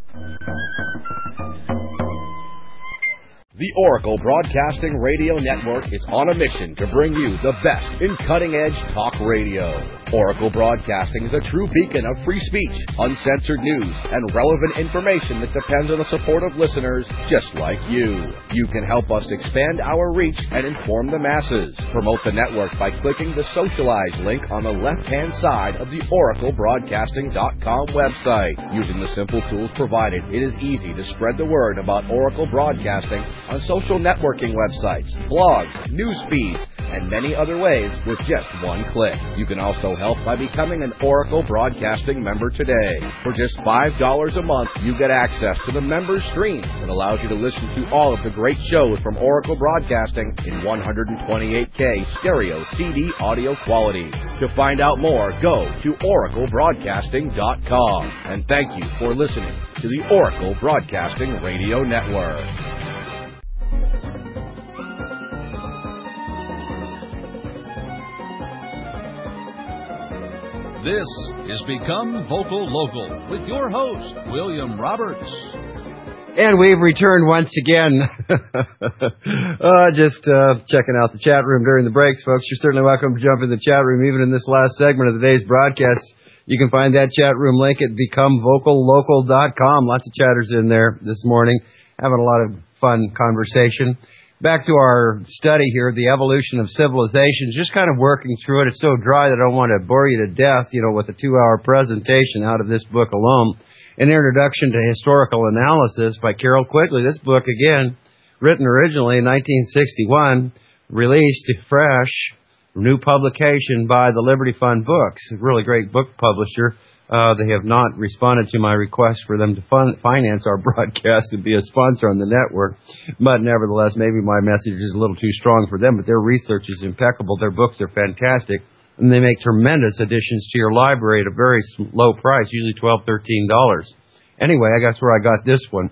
The Oracle Broadcasting Radio Network is on a mission to bring you the best in cutting-edge talk radio. Oracle Broadcasting is a true beacon of free speech, uncensored news, and relevant information that depends on the support of listeners just like you. You can help us expand our reach and inform the masses. Promote the network by clicking the Socialize link on the left-hand side of the oracle broadcasting dot com website. Using the simple tools provided, it is easy to spread the word about Oracle Broadcasting on social networking websites, blogs, news feeds, and many other ways with just one click. You can also help by becoming an Oracle Broadcasting member today. For just five dollars a month, you get access to the members stream that allows you to listen to all of the great shows from Oracle Broadcasting in one twenty-eight K stereo C D audio quality. To find out more, go to oracle broadcasting dot com. And thank you for listening to the Oracle Broadcasting Radio Network. This is Become Vocal Local with your host, William Roberts. And we've returned once again. uh, just uh, checking out the chat room during the breaks, folks. You're certainly welcome to jump in the chat room, even in this last segment of the day's broadcast. You can find that chat room link at become vocal local dot com. Lots of chatters in there this morning, having a lot of fun conversation. Back to our study here, the evolution of civilizations, just kind of working through it. It's so dry that I don't want to bore you to death, you know, with a two-hour presentation out of this book alone. An Introduction to Historical Analysis by Carroll Quigley. This book, again, written originally in nineteen sixty-one, released fresh, new publication by the Liberty Fund Books. A really great book publisher. Uh, they have not responded to my request for them to fund, finance our broadcast and be a sponsor on the network. But nevertheless, maybe my message is a little too strong for them, but their research is impeccable. Their books are fantastic, and they make tremendous additions to your library at a very low price, usually twelve dollars, thirteen dollars. Anyway, I guess where I got this one.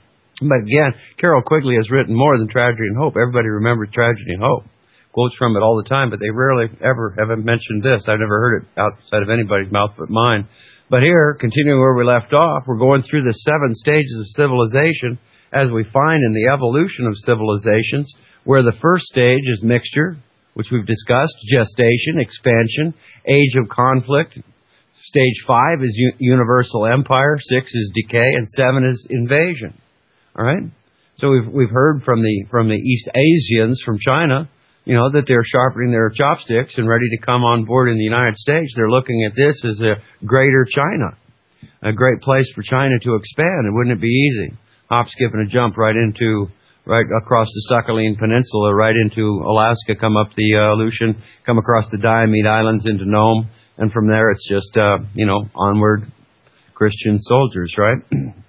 But again, Carroll Quigley has written more than Tragedy and Hope. Everybody remembers Tragedy and Hope. Quotes from it all the time, but they rarely ever have mentioned this. I've never heard it outside of anybody's mouth but mine. But here, continuing where we left off, we're going through the seven stages of civilization as we find in the evolution of civilizations, where the first stage is mixture, which we've discussed, gestation, expansion, age of conflict. Stage five is u- universal empire, six is decay, and seven is invasion. All right? So we've we've heard from the from the East Asians from China, you know, that they're sharpening their chopsticks and ready to come on board in the United States. They're looking at this as a greater China, a great place for China to expand. And wouldn't it be easy? Hop, skip, and a jump right into, right across the Sakhalin Peninsula, right into Alaska, come up the uh, Aleutian, come across the Diomede Islands into Nome, and from there it's just, uh, you know, onward Christian soldiers, right?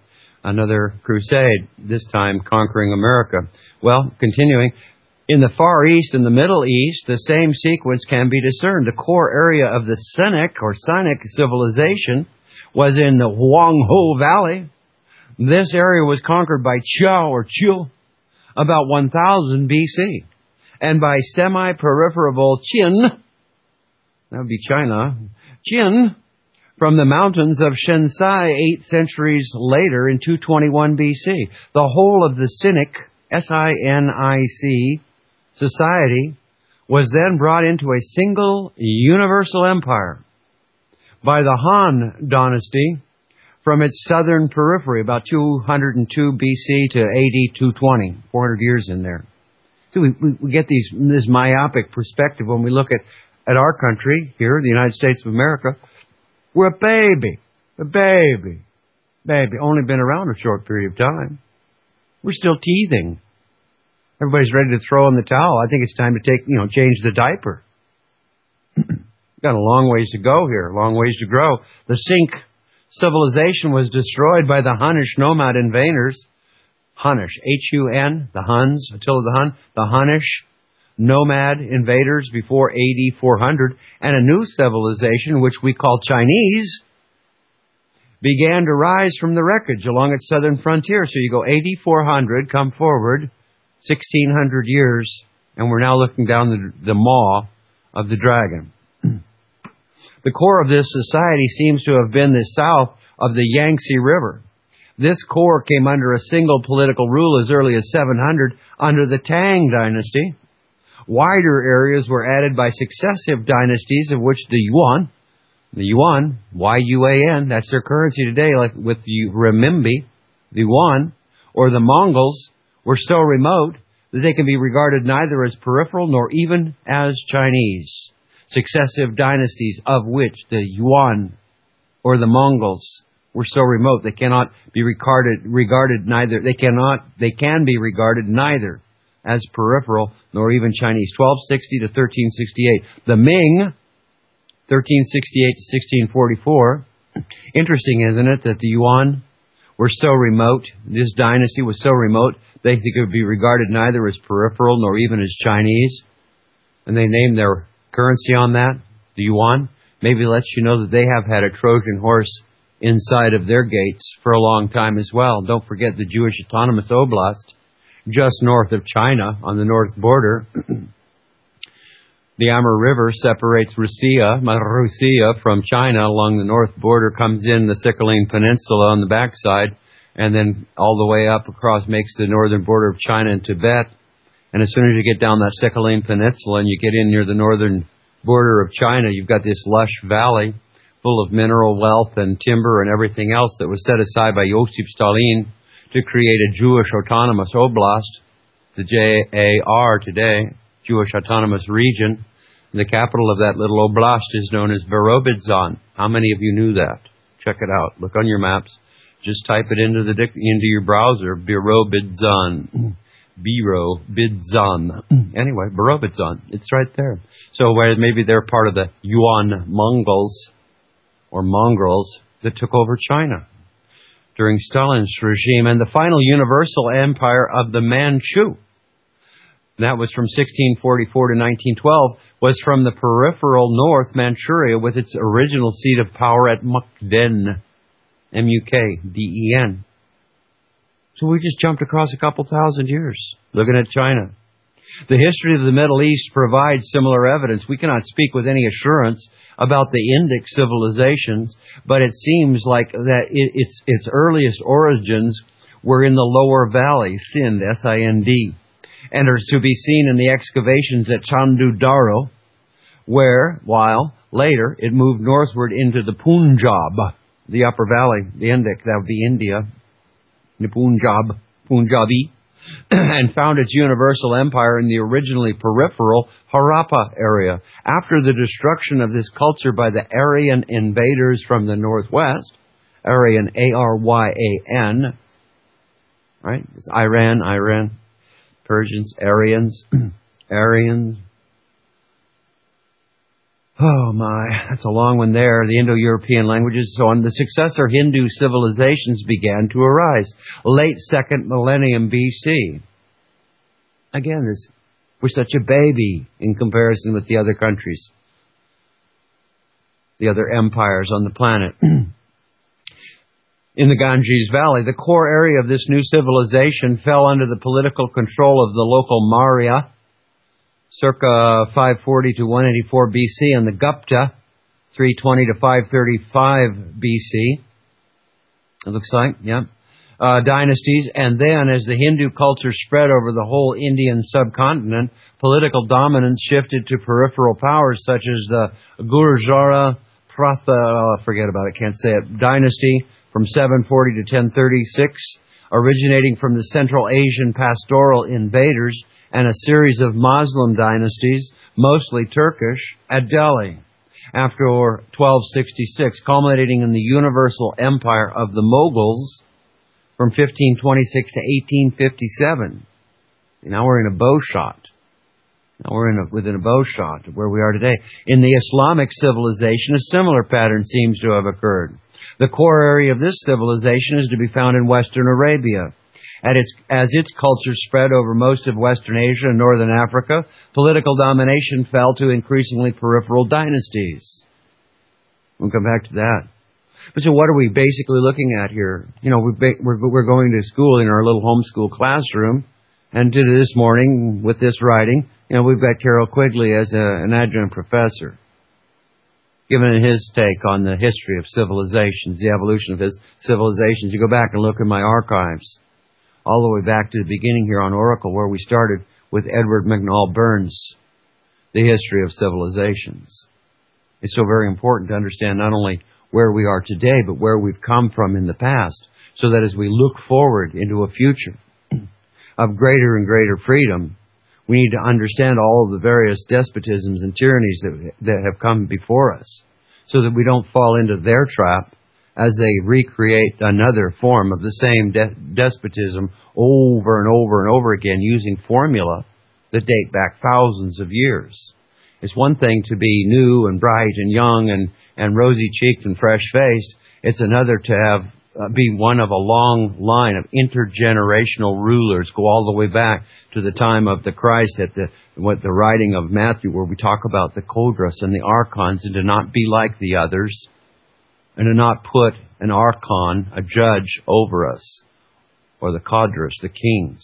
Another crusade, this time conquering America. Well, continuing. In the Far East and the Middle East, the same sequence can be discerned. The core area of the Sinic or Sinic civilization was in the Huanghe Valley. This area was conquered by Qiao or Qiu about one thousand B C and by semi-peripheral Qin, that would be China, Qin, from the mountains of Shensai eight centuries later in two twenty-one B C. The whole of the Sinic, S I N I C, society was then brought into a single universal empire by the Han dynasty from its southern periphery, about two hundred two B C to A D two twenty, four hundred years in there. So we, we, we get these this myopic perspective when we look at, at our country here, the United States of America. We're a baby, a baby, baby, only been around a short period of time. We're still teething. Everybody's ready to throw in the towel. I think it's time to take, you know, change the diaper. Got a long ways to go here, long ways to grow. The Sink civilization was destroyed by the Hunnish nomad invaders. Hunnish, H U N, the Huns, Attila the Hun, the Hunnish nomad invaders before A D four hundred, and a new civilization, which we call Chinese, began to rise from the wreckage along its southern frontier. So you go A D four hundred, come forward, sixteen hundred years, and we're now looking down the, the maw of the dragon. The core of this society seems to have been the south of the Yangtze River. This core came under a single political rule as early as seven hundred under the Tang dynasty. Wider areas were added by successive dynasties, of which the Yuan, the Yuan, Y U A N, that's their currency today, like with the renminbi, the Yuan, or the Mongols, were so remote that they can be regarded neither as peripheral nor even as Chinese. Successive dynasties of which the Yuan or the Mongols were so remote they cannot be regarded regarded neither they cannot they can be regarded neither as peripheral nor even Chinese. twelve sixty to thirteen sixty-eight. The Ming, thirteen sixty-eight to sixteen forty-four. Interesting, isn't it, that the Yuan were so remote, this dynasty was so remote, they could be regarded neither as peripheral nor even as Chinese. And they named their currency on that, the Yuan. Maybe lets you know that they have had a Trojan horse inside of their gates for a long time as well. Don't forget the Jewish Autonomous Oblast, just north of China on the north border. The Amur River separates Russia, Russia from China along the north border, comes in the Sakhalin Peninsula on the backside, and then all the way up across makes the northern border of China and Tibet. And as soon as you get down that Sakhalin Peninsula and you get in near the northern border of China, you've got this lush valley full of mineral wealth and timber and everything else that was set aside by Josip Stalin to create a Jewish autonomous oblast, the J A R today, Jewish Autonomous Region. The capital of that little oblast is known as Birobidzhan. How many of you knew that? Check it out. Look on your maps. Just type it into the into your browser, Birobidzhan. Birobidzhan. Anyway, Birobidzhan. It's right there. So where maybe they're part of the Yuan Mongols or Mongrels that took over China during Stalin's regime, and the final universal empire of the Manchu. That was from sixteen forty-four to nineteen twelve, was from the peripheral north Manchuria with its original seat of power at Mukden, M U K D E N. So we just jumped across a couple thousand years looking at China. The history of the Middle East provides similar evidence. We cannot speak with any assurance about the Indic civilizations, but it seems like that it, its its earliest origins were in the lower valley, Sind, S I N D, and are to be seen in the excavations at Chandu Daro, where, while later it moved northward into the Punjab, the upper valley, the Indic, that would be India, the Punjab, Punjabi, and found its universal empire in the originally peripheral Harappa area. After the destruction of this culture by the Aryan invaders from the northwest, Aryan, A R Y A N, right? It's Iran, Iran, Persians, Aryans, Aryans. Oh my, that's a long one there. The Indo-European languages, so on. The successor Hindu civilizations began to arise. Late second millennium B C. Again, this, we're such a baby in comparison with the other countries, the other empires on the planet. In the Ganges Valley, the core area of this new civilization fell under the political control of the local Maurya, circa five forty to one eighty-four B C, and the Gupta, three twenty to five thirty-five B C. It looks like, yeah. Uh, dynasties, and then as the Hindu culture spread over the whole Indian subcontinent, political dominance shifted to peripheral powers such as the Gurjara Pratha, oh, forget about it, can't say it, dynasty from seven forty to ten thirty-six, originating from the Central Asian pastoral invaders, and a series of Muslim dynasties, mostly Turkish, at Delhi after twelve sixty-six, culminating in the universal empire of the Mughals from fifteen twenty-six to eighteen fifty-seven. Now we're in a bow shot. Now we're in a, within a bow shot of where we are today. In the Islamic civilization, a similar pattern seems to have occurred. The core area of this civilization is to be found in Western Arabia. At its, as its culture spread over most of Western Asia and Northern Africa, political domination fell to increasingly peripheral dynasties. We'll come back to that. But so what are we basically looking at here? You know, we're, we're going to school in our little homeschool classroom, and to this morning, with this writing, you know, we've got Carroll Quigley as a, an adjunct professor, giving his take on the history of civilizations, the evolution of his civilizations. You go back and look in my archives, all the way back to the beginning here on Oracle, where we started with Edward McNall Burns, the history of civilizations. It's so very important to understand not only where we are today, but where we've come from in the past, so that as we look forward into a future of greater and greater freedom, we need to understand all of the various despotisms and tyrannies that, that have come before us, so that we don't fall into their trap as they recreate another form of the same de- despotism over and over and over again, using formula that date back thousands of years. It's one thing to be new and bright and young and, and rosy-cheeked and fresh-faced. It's another to have uh, be one of a long line of intergenerational rulers, go all the way back to the time of the Christ at the what the writing of Matthew, where we talk about the Kodras and the Archons, and to not be like the others, and to not put an Archon, a judge, over us, or the Kodras, the kings.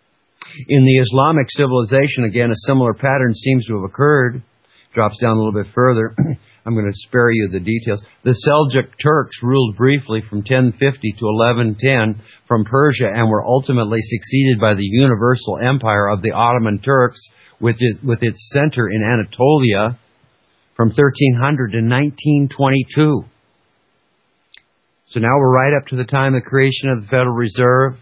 In the Islamic civilization, again, a similar pattern seems to have occurred. Drops down a little bit further. I'm going to spare you the details. The Seljuk Turks ruled briefly from ten fifty to eleven ten from Persia, and were ultimately succeeded by the universal empire of the Ottoman Turks, with its, with its center in Anatolia, from thirteen hundred to nineteen twenty-two. So now we're right up to the time of the creation of the Federal Reserve,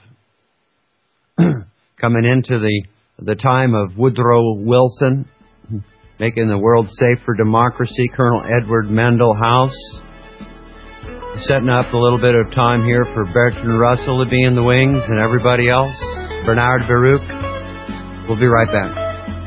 coming into the, the time of Woodrow Wilson, making the world safe for democracy, Colonel Edward Mandell House. Setting up a little bit of time here for Bertrand Russell to be in the wings and everybody else. Bernard Baruch. We'll be right back.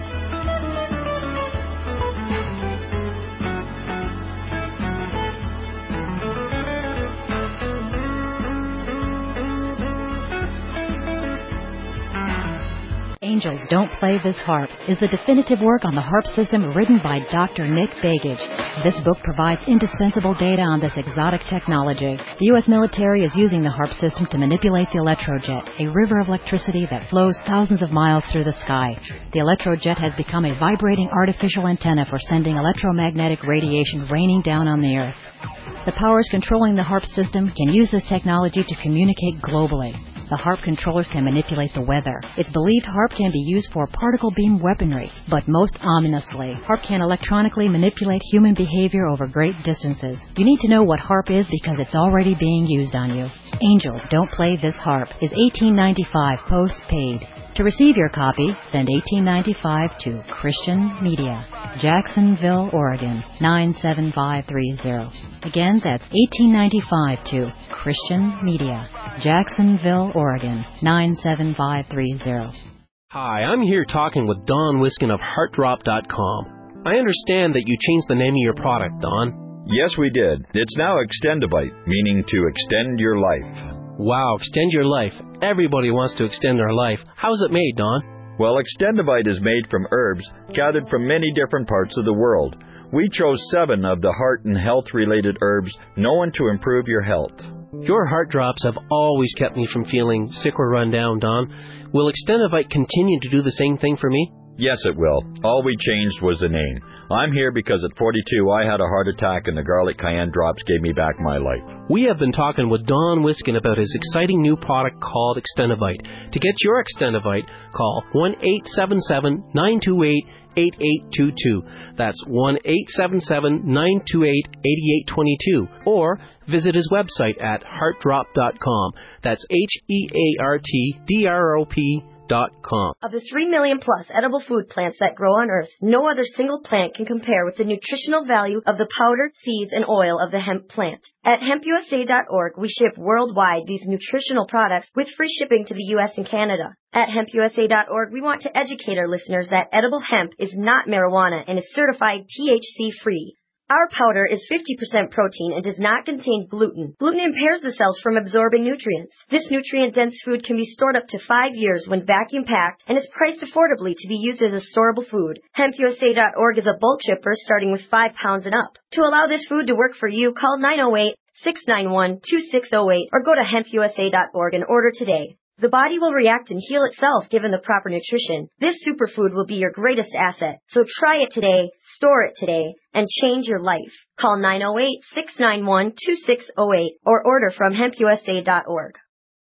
Angels Don't Play This Harp is the definitive work on the harp system written by Doctor Nick Begich. This book provides indispensable data on this exotic technology. The U S military is using the harp system to manipulate the electrojet, a river of electricity that flows thousands of miles through the sky. The electrojet has become a vibrating artificial antenna for sending electromagnetic radiation raining down on the Earth. The powers controlling the harp system can use this technology to communicate globally. The harp controllers can manipulate the weather. It's believed harp can be used for particle beam weaponry, but most ominously, harp can electronically manipulate human behavior over great distances. You need to know what harp is because it's already being used on you. Angels Don't Play This Harp is eighteen ninety-five post-paid. To receive your copy, send eighteen ninety-five to Christian Media, Jacksonville, Oregon, nine seven five three zero. Again, that's eighteen ninety-five to Christian Media, Jacksonville, Oregon, nine seven five three zero. Hi, I'm here talking with Don Wiskin of heart drop dot com. I understand that you changed the name of your product, Don. Yes, we did. It's now Extendivite, meaning to extend your life. Wow, extend your life. Everybody wants to extend their life. How's it made, Don? Well, Extendivite is made from herbs gathered from many different parts of the world. We chose seven of the heart and health-related herbs known to improve your health. Your heart drops have always kept me from feeling sick or run down, Don. Will Extendivite continue to do the same thing for me? Yes, it will. All we changed was the name. I'm here because at forty-two I had a heart attack and the garlic cayenne drops gave me back my life. We have been talking with Don Wiskin about his exciting new product called Extendivite. To get your Extendivite, call one eight seven seven, nine two eight, eight eight two two. That's one eight seven seven, nine two eight, eight eight two two. Or visit his website at heart drop dot com. That's H E A R T D R O P dot com. Of the three million plus edible food plants that grow on Earth, no other single plant can compare with the nutritional value of the powder, seeds, and oil of the hemp plant. At hemp U S A dot org, we ship worldwide these nutritional products with free shipping to the U S and Canada. At hemp U S A dot org, we want to educate our listeners that edible hemp is not marijuana and is certified T H C-free. Our powder is fifty percent protein and does not contain gluten. Gluten impairs the cells from absorbing nutrients. This nutrient-dense food can be stored up to five years when vacuum-packed and is priced affordably to be used as a storable food. hemp U S A dot org is a bulk shipper starting with five pounds and up. To allow this food to work for you, call nine oh eight, six nine one, two six oh eight or go to hemp U S A dot org and order today. The body will react and heal itself given the proper nutrition. This superfood will be your greatest asset. So try it today, store it today, and change your life. Call nine oh eight, six nine one, two six oh eight or order from hemp U S A dot org.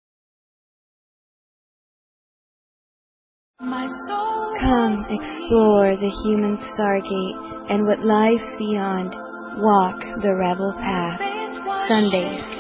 Come explore the human stargate and what lies beyond. Walk the rebel path. Sundays.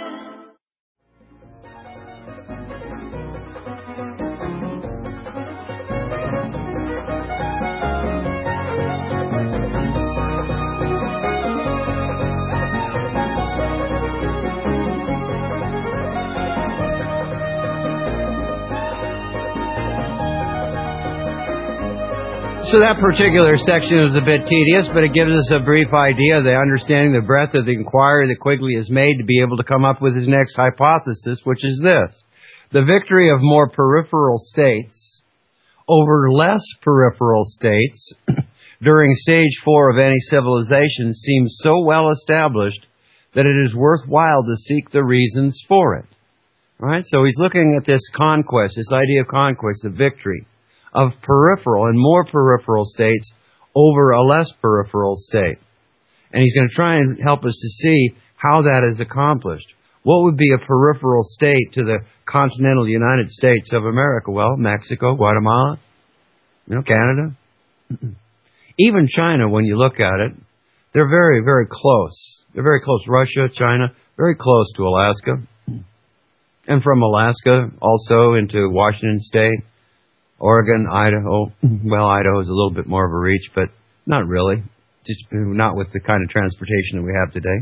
So that particular section is a bit tedious, but it gives us a brief idea of the understanding the breadth of the inquiry that Quigley has made to be able to come up with his next hypothesis, which is this. The victory of more peripheral states over less peripheral states during stage four of any civilization seems so well established that it is worthwhile to seek the reasons for it. All right? So he's looking at this conquest, this idea of conquest, the victory of peripheral and more peripheral states over a less peripheral state. And he's going to try and help us to see how that is accomplished. What would be a peripheral state to the continental United States of America? Well, Mexico, Guatemala, you know, Canada. Even China, when you look at it, They're very, very close. They're very close. Russia, China, very close to Alaska. And from Alaska also into Washington State, Oregon, Idaho. Well, Idaho is a little bit more of a reach, but not really. Just not with the kind of transportation that we have today.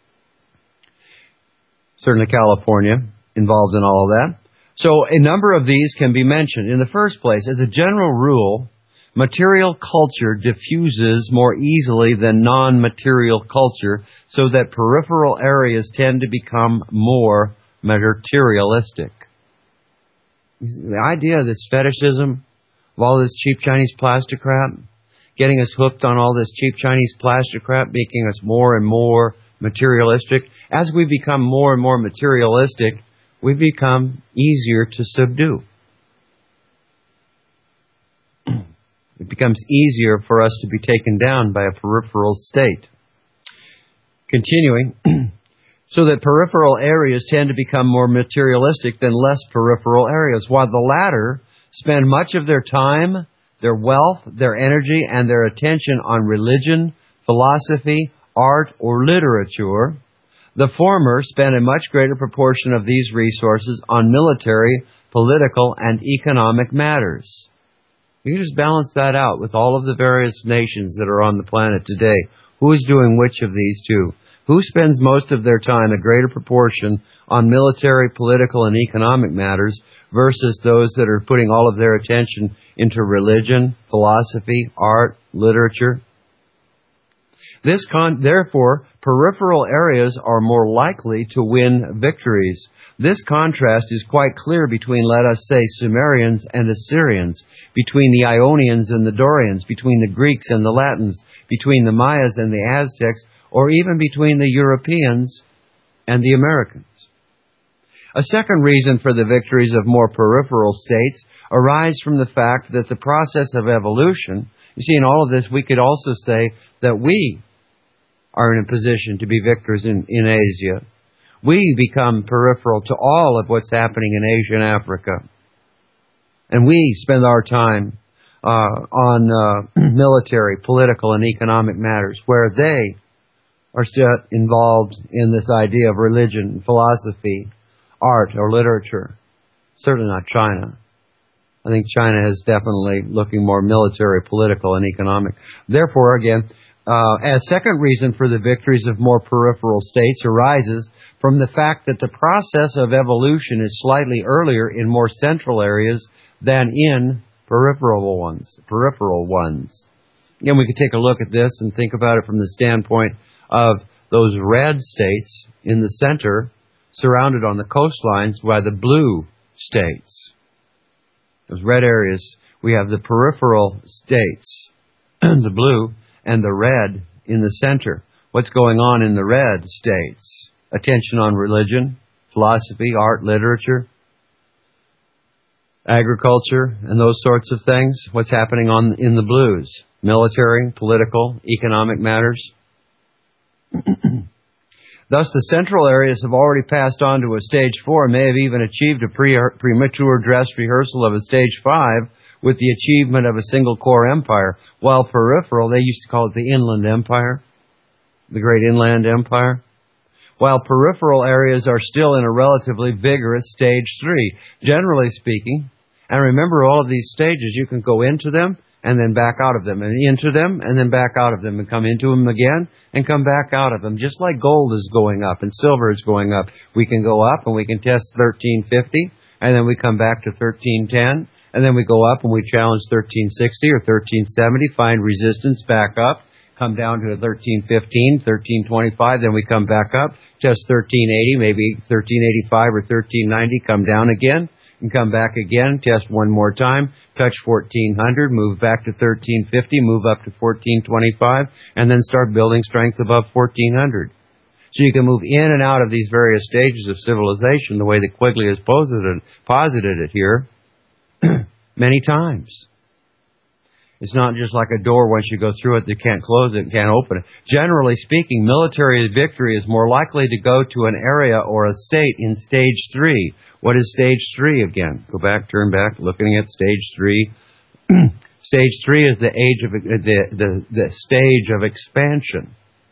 Certainly California involved in all of that. So a number of these can be mentioned. In the first place, as a general rule, material culture diffuses more easily than non-material culture, so that peripheral areas tend to become more materialistic. The idea of this fetishism of all this cheap Chinese plastic crap, getting us hooked on all this cheap Chinese plastic crap, making us more and more materialistic. As we become more and more materialistic, we become easier to subdue. It becomes easier for us to be taken down by a peripheral state. Continuing, so that peripheral areas tend to become more materialistic than less peripheral areas, while the latter spend much of their time, their wealth, their energy, and their attention on religion, philosophy, art, or literature. The former spend a much greater proportion of these resources on military, political, and economic matters. You can just balance that out with all of the various nations that are on the planet today. Who is doing which of these two? Who spends most of their time, a greater proportion, on military, political, and economic matters versus those that are putting all of their attention into religion, philosophy, art, literature? This con- therefore, peripheral areas are more likely to win victories. This contrast is quite clear between, let us say, Sumerians and Assyrians, between the Ionians and the Dorians, between the Greeks and the Latins, between the Mayas and the Aztecs, or even between the Europeans and the Americans. A second reason for the victories of more peripheral states arises from the fact that the process of evolution, you see, in all of this, we could also say that we are in a position to be victors in, in Asia. We become peripheral to all of what's happening in Asia and Africa. And we spend our time uh, on uh, military, political, and economic matters, where they are still involved in this idea of religion, philosophy, art, or literature. Certainly not China. I think China is definitely looking more military, political, and economic. Therefore, again, uh, a second reason for the victories of more peripheral states arises from the fact that the process of evolution is slightly earlier in more central areas than in peripheral ones. Peripheral ones. Again, we could take a look at this and think about it from the standpoint of those red states in the center, surrounded on the coastlines by the blue states. Those red areas, we have the peripheral states, the blue, and the red in the center. What's going on in the red states? Attention on religion, philosophy, art, literature, agriculture, and those sorts of things. What's happening on in the blues? Military, political, economic matters. Thus, the central areas have already passed on to a stage four and may have even achieved a pre- premature dress rehearsal of a stage five with the achievement of a single core empire, while peripheral, they used to call it the inland empire, the great inland empire, while peripheral areas are still in a relatively vigorous stage three, generally speaking. And remember, all of these stages, you can go into them and then back out of them, and into them, and then back out of them, and come into them again, and come back out of them. Just like gold is going up and silver is going up. We can go up and we can test thirteen fifty, and then we come back to thirteen ten, and then we go up and we challenge thirteen sixty or thirteen seventy, find resistance, back up, come down to thirteen fifteen, thirteen twenty-five, then we come back up, test thirteen eighty, maybe thirteen eighty-five or thirteen ninety, come down again, and come back again, test one more time, touch fourteen hundred, move back to thirteen fifty, move up to fourteen twenty-five, and then start building strength above fourteen hundred. So you can move in and out of these various stages of civilization the way that Quigley has posited, posited it here many times. It's not just like a door, once you go through it, you can't close it and can't open it. Generally speaking, military victory is more likely to go to an area or a state in stage three. What is stage three again? Go back, turn back, looking at stage three. Stage three is the age of the, the the stage of expansion.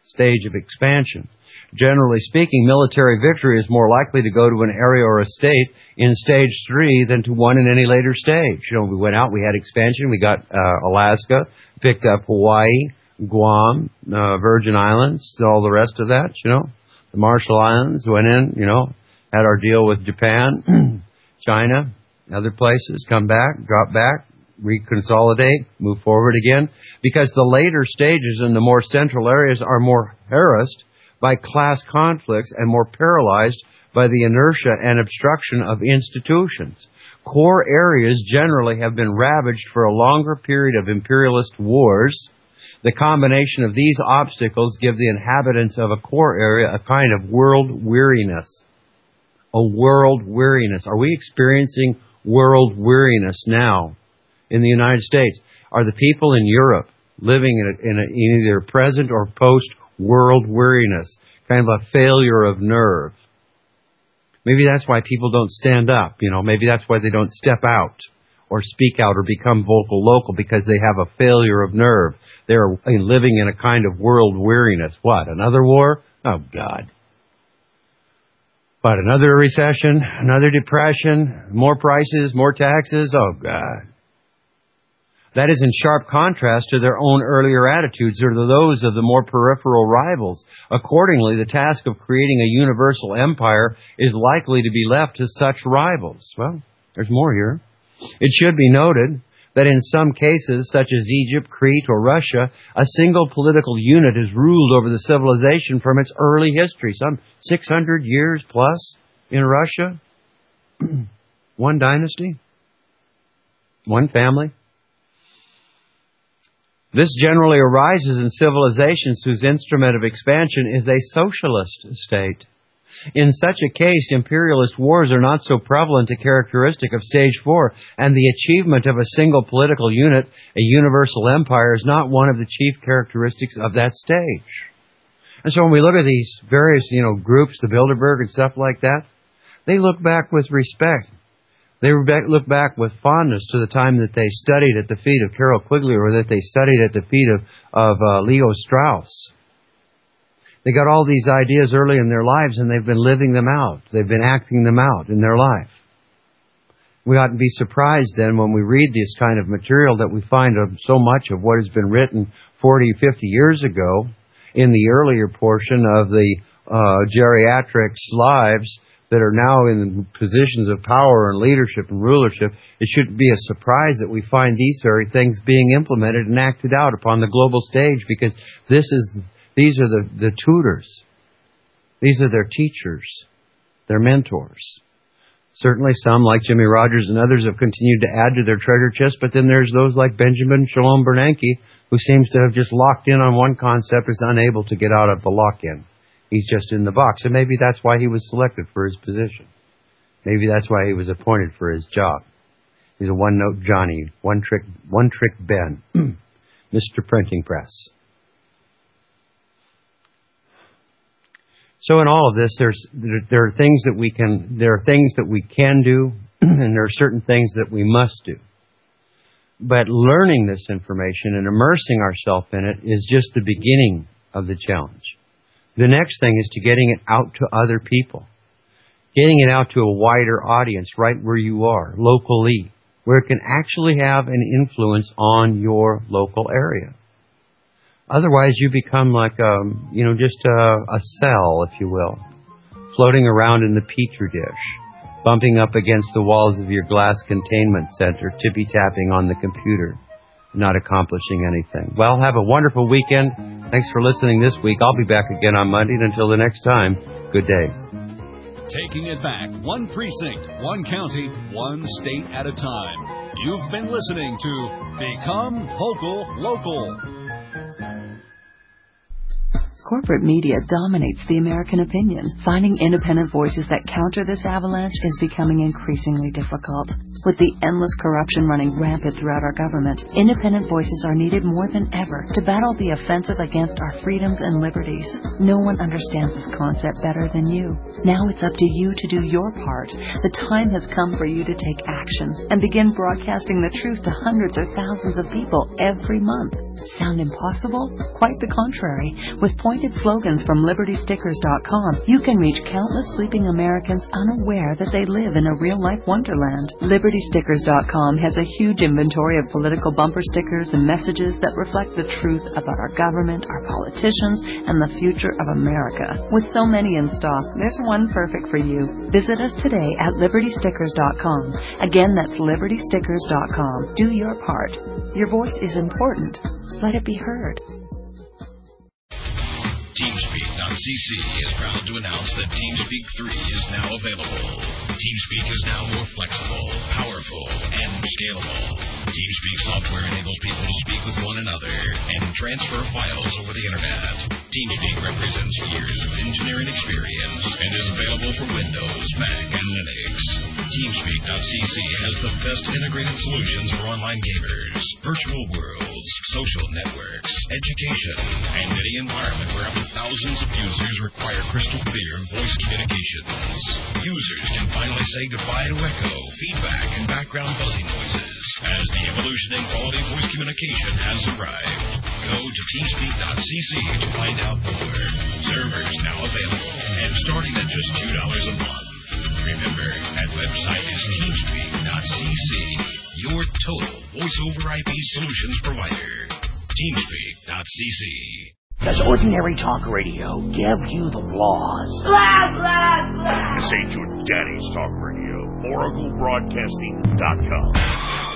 stage of expansion. Generally speaking, military victory is more likely to go to an area or a state in stage three than to one in any later stage. You know, we went out, we had expansion, we got uh, Alaska, picked up Hawaii, Guam, uh, Virgin Islands, all the rest of that, you know. The Marshall Islands, went in, you know, had our deal with Japan, China, other places, come back, drop back, reconsolidate, move forward again, because the later stages in the more central areas are more harassed by class conflicts and more paralyzed by the inertia and obstruction of institutions. Core areas generally have been ravaged for a longer period of imperialist wars. The combination of these obstacles give the inhabitants of a core area a kind of world weariness. A world weariness. Are we experiencing world weariness now in the United States? Are the people in Europe living in, a, in, a, in either present or post-world weariness? Kind of a failure of nerve. Maybe that's why people don't stand up, you know. Maybe that's why they don't step out or speak out or become vocal local, because they have a failure of nerve. They're living in a kind of world weariness. What, another war? Oh, God. What, another recession? Another depression? More prices? More taxes? Oh, God. That is in sharp contrast to their own earlier attitudes or to those of the more peripheral rivals. Accordingly, the task of creating a universal empire is likely to be left to such rivals. Well, there's more here. It should be noted that in some cases, such as Egypt, Crete, or Russia, a single political unit has ruled over the civilization from its early history, some six hundred years plus in Russia. One dynasty, one family. This generally arises in civilizations whose instrument of expansion is a socialist state. In such a case, imperialist wars are not so prevalent a characteristic of stage four, and the achievement of a single political unit, a universal empire, is not one of the chief characteristics of that stage. And so when we look at these various, you know, groups, the Bilderberg and stuff like that, they look back with respect. They look back with fondness to the time that they studied at the feet of Carroll Quigley, or that they studied at the feet of, of uh, Leo Strauss. They got all these ideas early in their lives, and they've been living them out. They've been acting them out in their life. We oughtn't be surprised then when we read this kind of material that we find of so much of what has been written forty, fifty years ago in the earlier portion of the uh, geriatrics lives that are now in positions of power and leadership and rulership. It shouldn't be a surprise that we find these very things being implemented and acted out upon the global stage, because this is these are the, the tutors. These are their teachers, their mentors. Certainly some, like Jimmy Rogers and others, have continued to add to their treasure chest, but then there's those like Benjamin Shalom Bernanke, who seems to have just locked in on one concept, is unable to get out of the lock-in. He's just in the box. And maybe that's why he was selected for his position. Maybe that's why he was appointed for his job. He's a one-note Johnny, one-trick one-trick Ben, Mister Printing Press. So in all of this, there's there, there are things that we can there are things that we can do, and there are certain things that we must do. But learning this information and immersing ourselves in it is just the beginning of the challenge. The next thing is to getting it out to other people. Getting it out to a wider audience right where you are, locally, where it can actually have an influence on your local area. Otherwise, you become like, a, you know, just a, a cell, if you will, floating around in the petri dish, bumping up against the walls of your glass containment center, tippy-tapping on the computer, not accomplishing anything. Well, have a wonderful weekend. Thanks for listening this week. I'll be back again on Monday. And until the next time, good day. Taking it back, one precinct, one county, one state at a time. You've been listening to Become Vocal Local. Corporate media dominates the American opinion. Finding independent voices that counter this avalanche is becoming increasingly difficult. With the endless corruption running rampant throughout our government, independent voices are needed more than ever to battle the offensive against our freedoms and liberties. No one understands this concept better than you. Now it's up to you to do your part. The time has come for you to take action and begin broadcasting the truth to hundreds or thousands of people every month. Sound impossible? Quite the contrary. With pointed slogans from Liberty Stickers dot com, you can reach countless sleeping Americans unaware that they live in a real-life wonderland. Liberty Stickers dot com has a huge inventory of political bumper stickers and messages that reflect the truth about our government, our politicians, and the future of America. With so many in stock, there's one perfect for you. Visit us today at Liberty Stickers dot com. Again, that's Liberty Stickers dot com. Do your part. Your voice is important. Let it be heard. TeamSpeak dot c c is proud to announce that TeamSpeak three is now available. TeamSpeak is now more flexible, powerful, and scalable. TeamSpeak software enables people to speak with one another and transfer files over the Internet. TeamSpeak represents years of engineering experience and is available for Windows, Mac, and Linux. TeamSpeak dot c c has the best integrated solutions for online gamers, virtual worlds, social networks, education, and any environment where up to thousands of users require crystal clear voice communications. Users can finally say goodbye to echo, feedback, and background buzzing noises as the evolution in quality voice communication has arrived. Go to TeamSpeak dot c c to find out more. Servers now available and starting at just two dollars a month. Remember, that website is TeamSpeak dot c c, your total voice-over I P solutions provider. TeamSpeak dot c c. Does ordinary talk radio give you the blahs? Blah, blah, blah. This ain't your daddy's talk radio. Oracle Broadcasting dot com.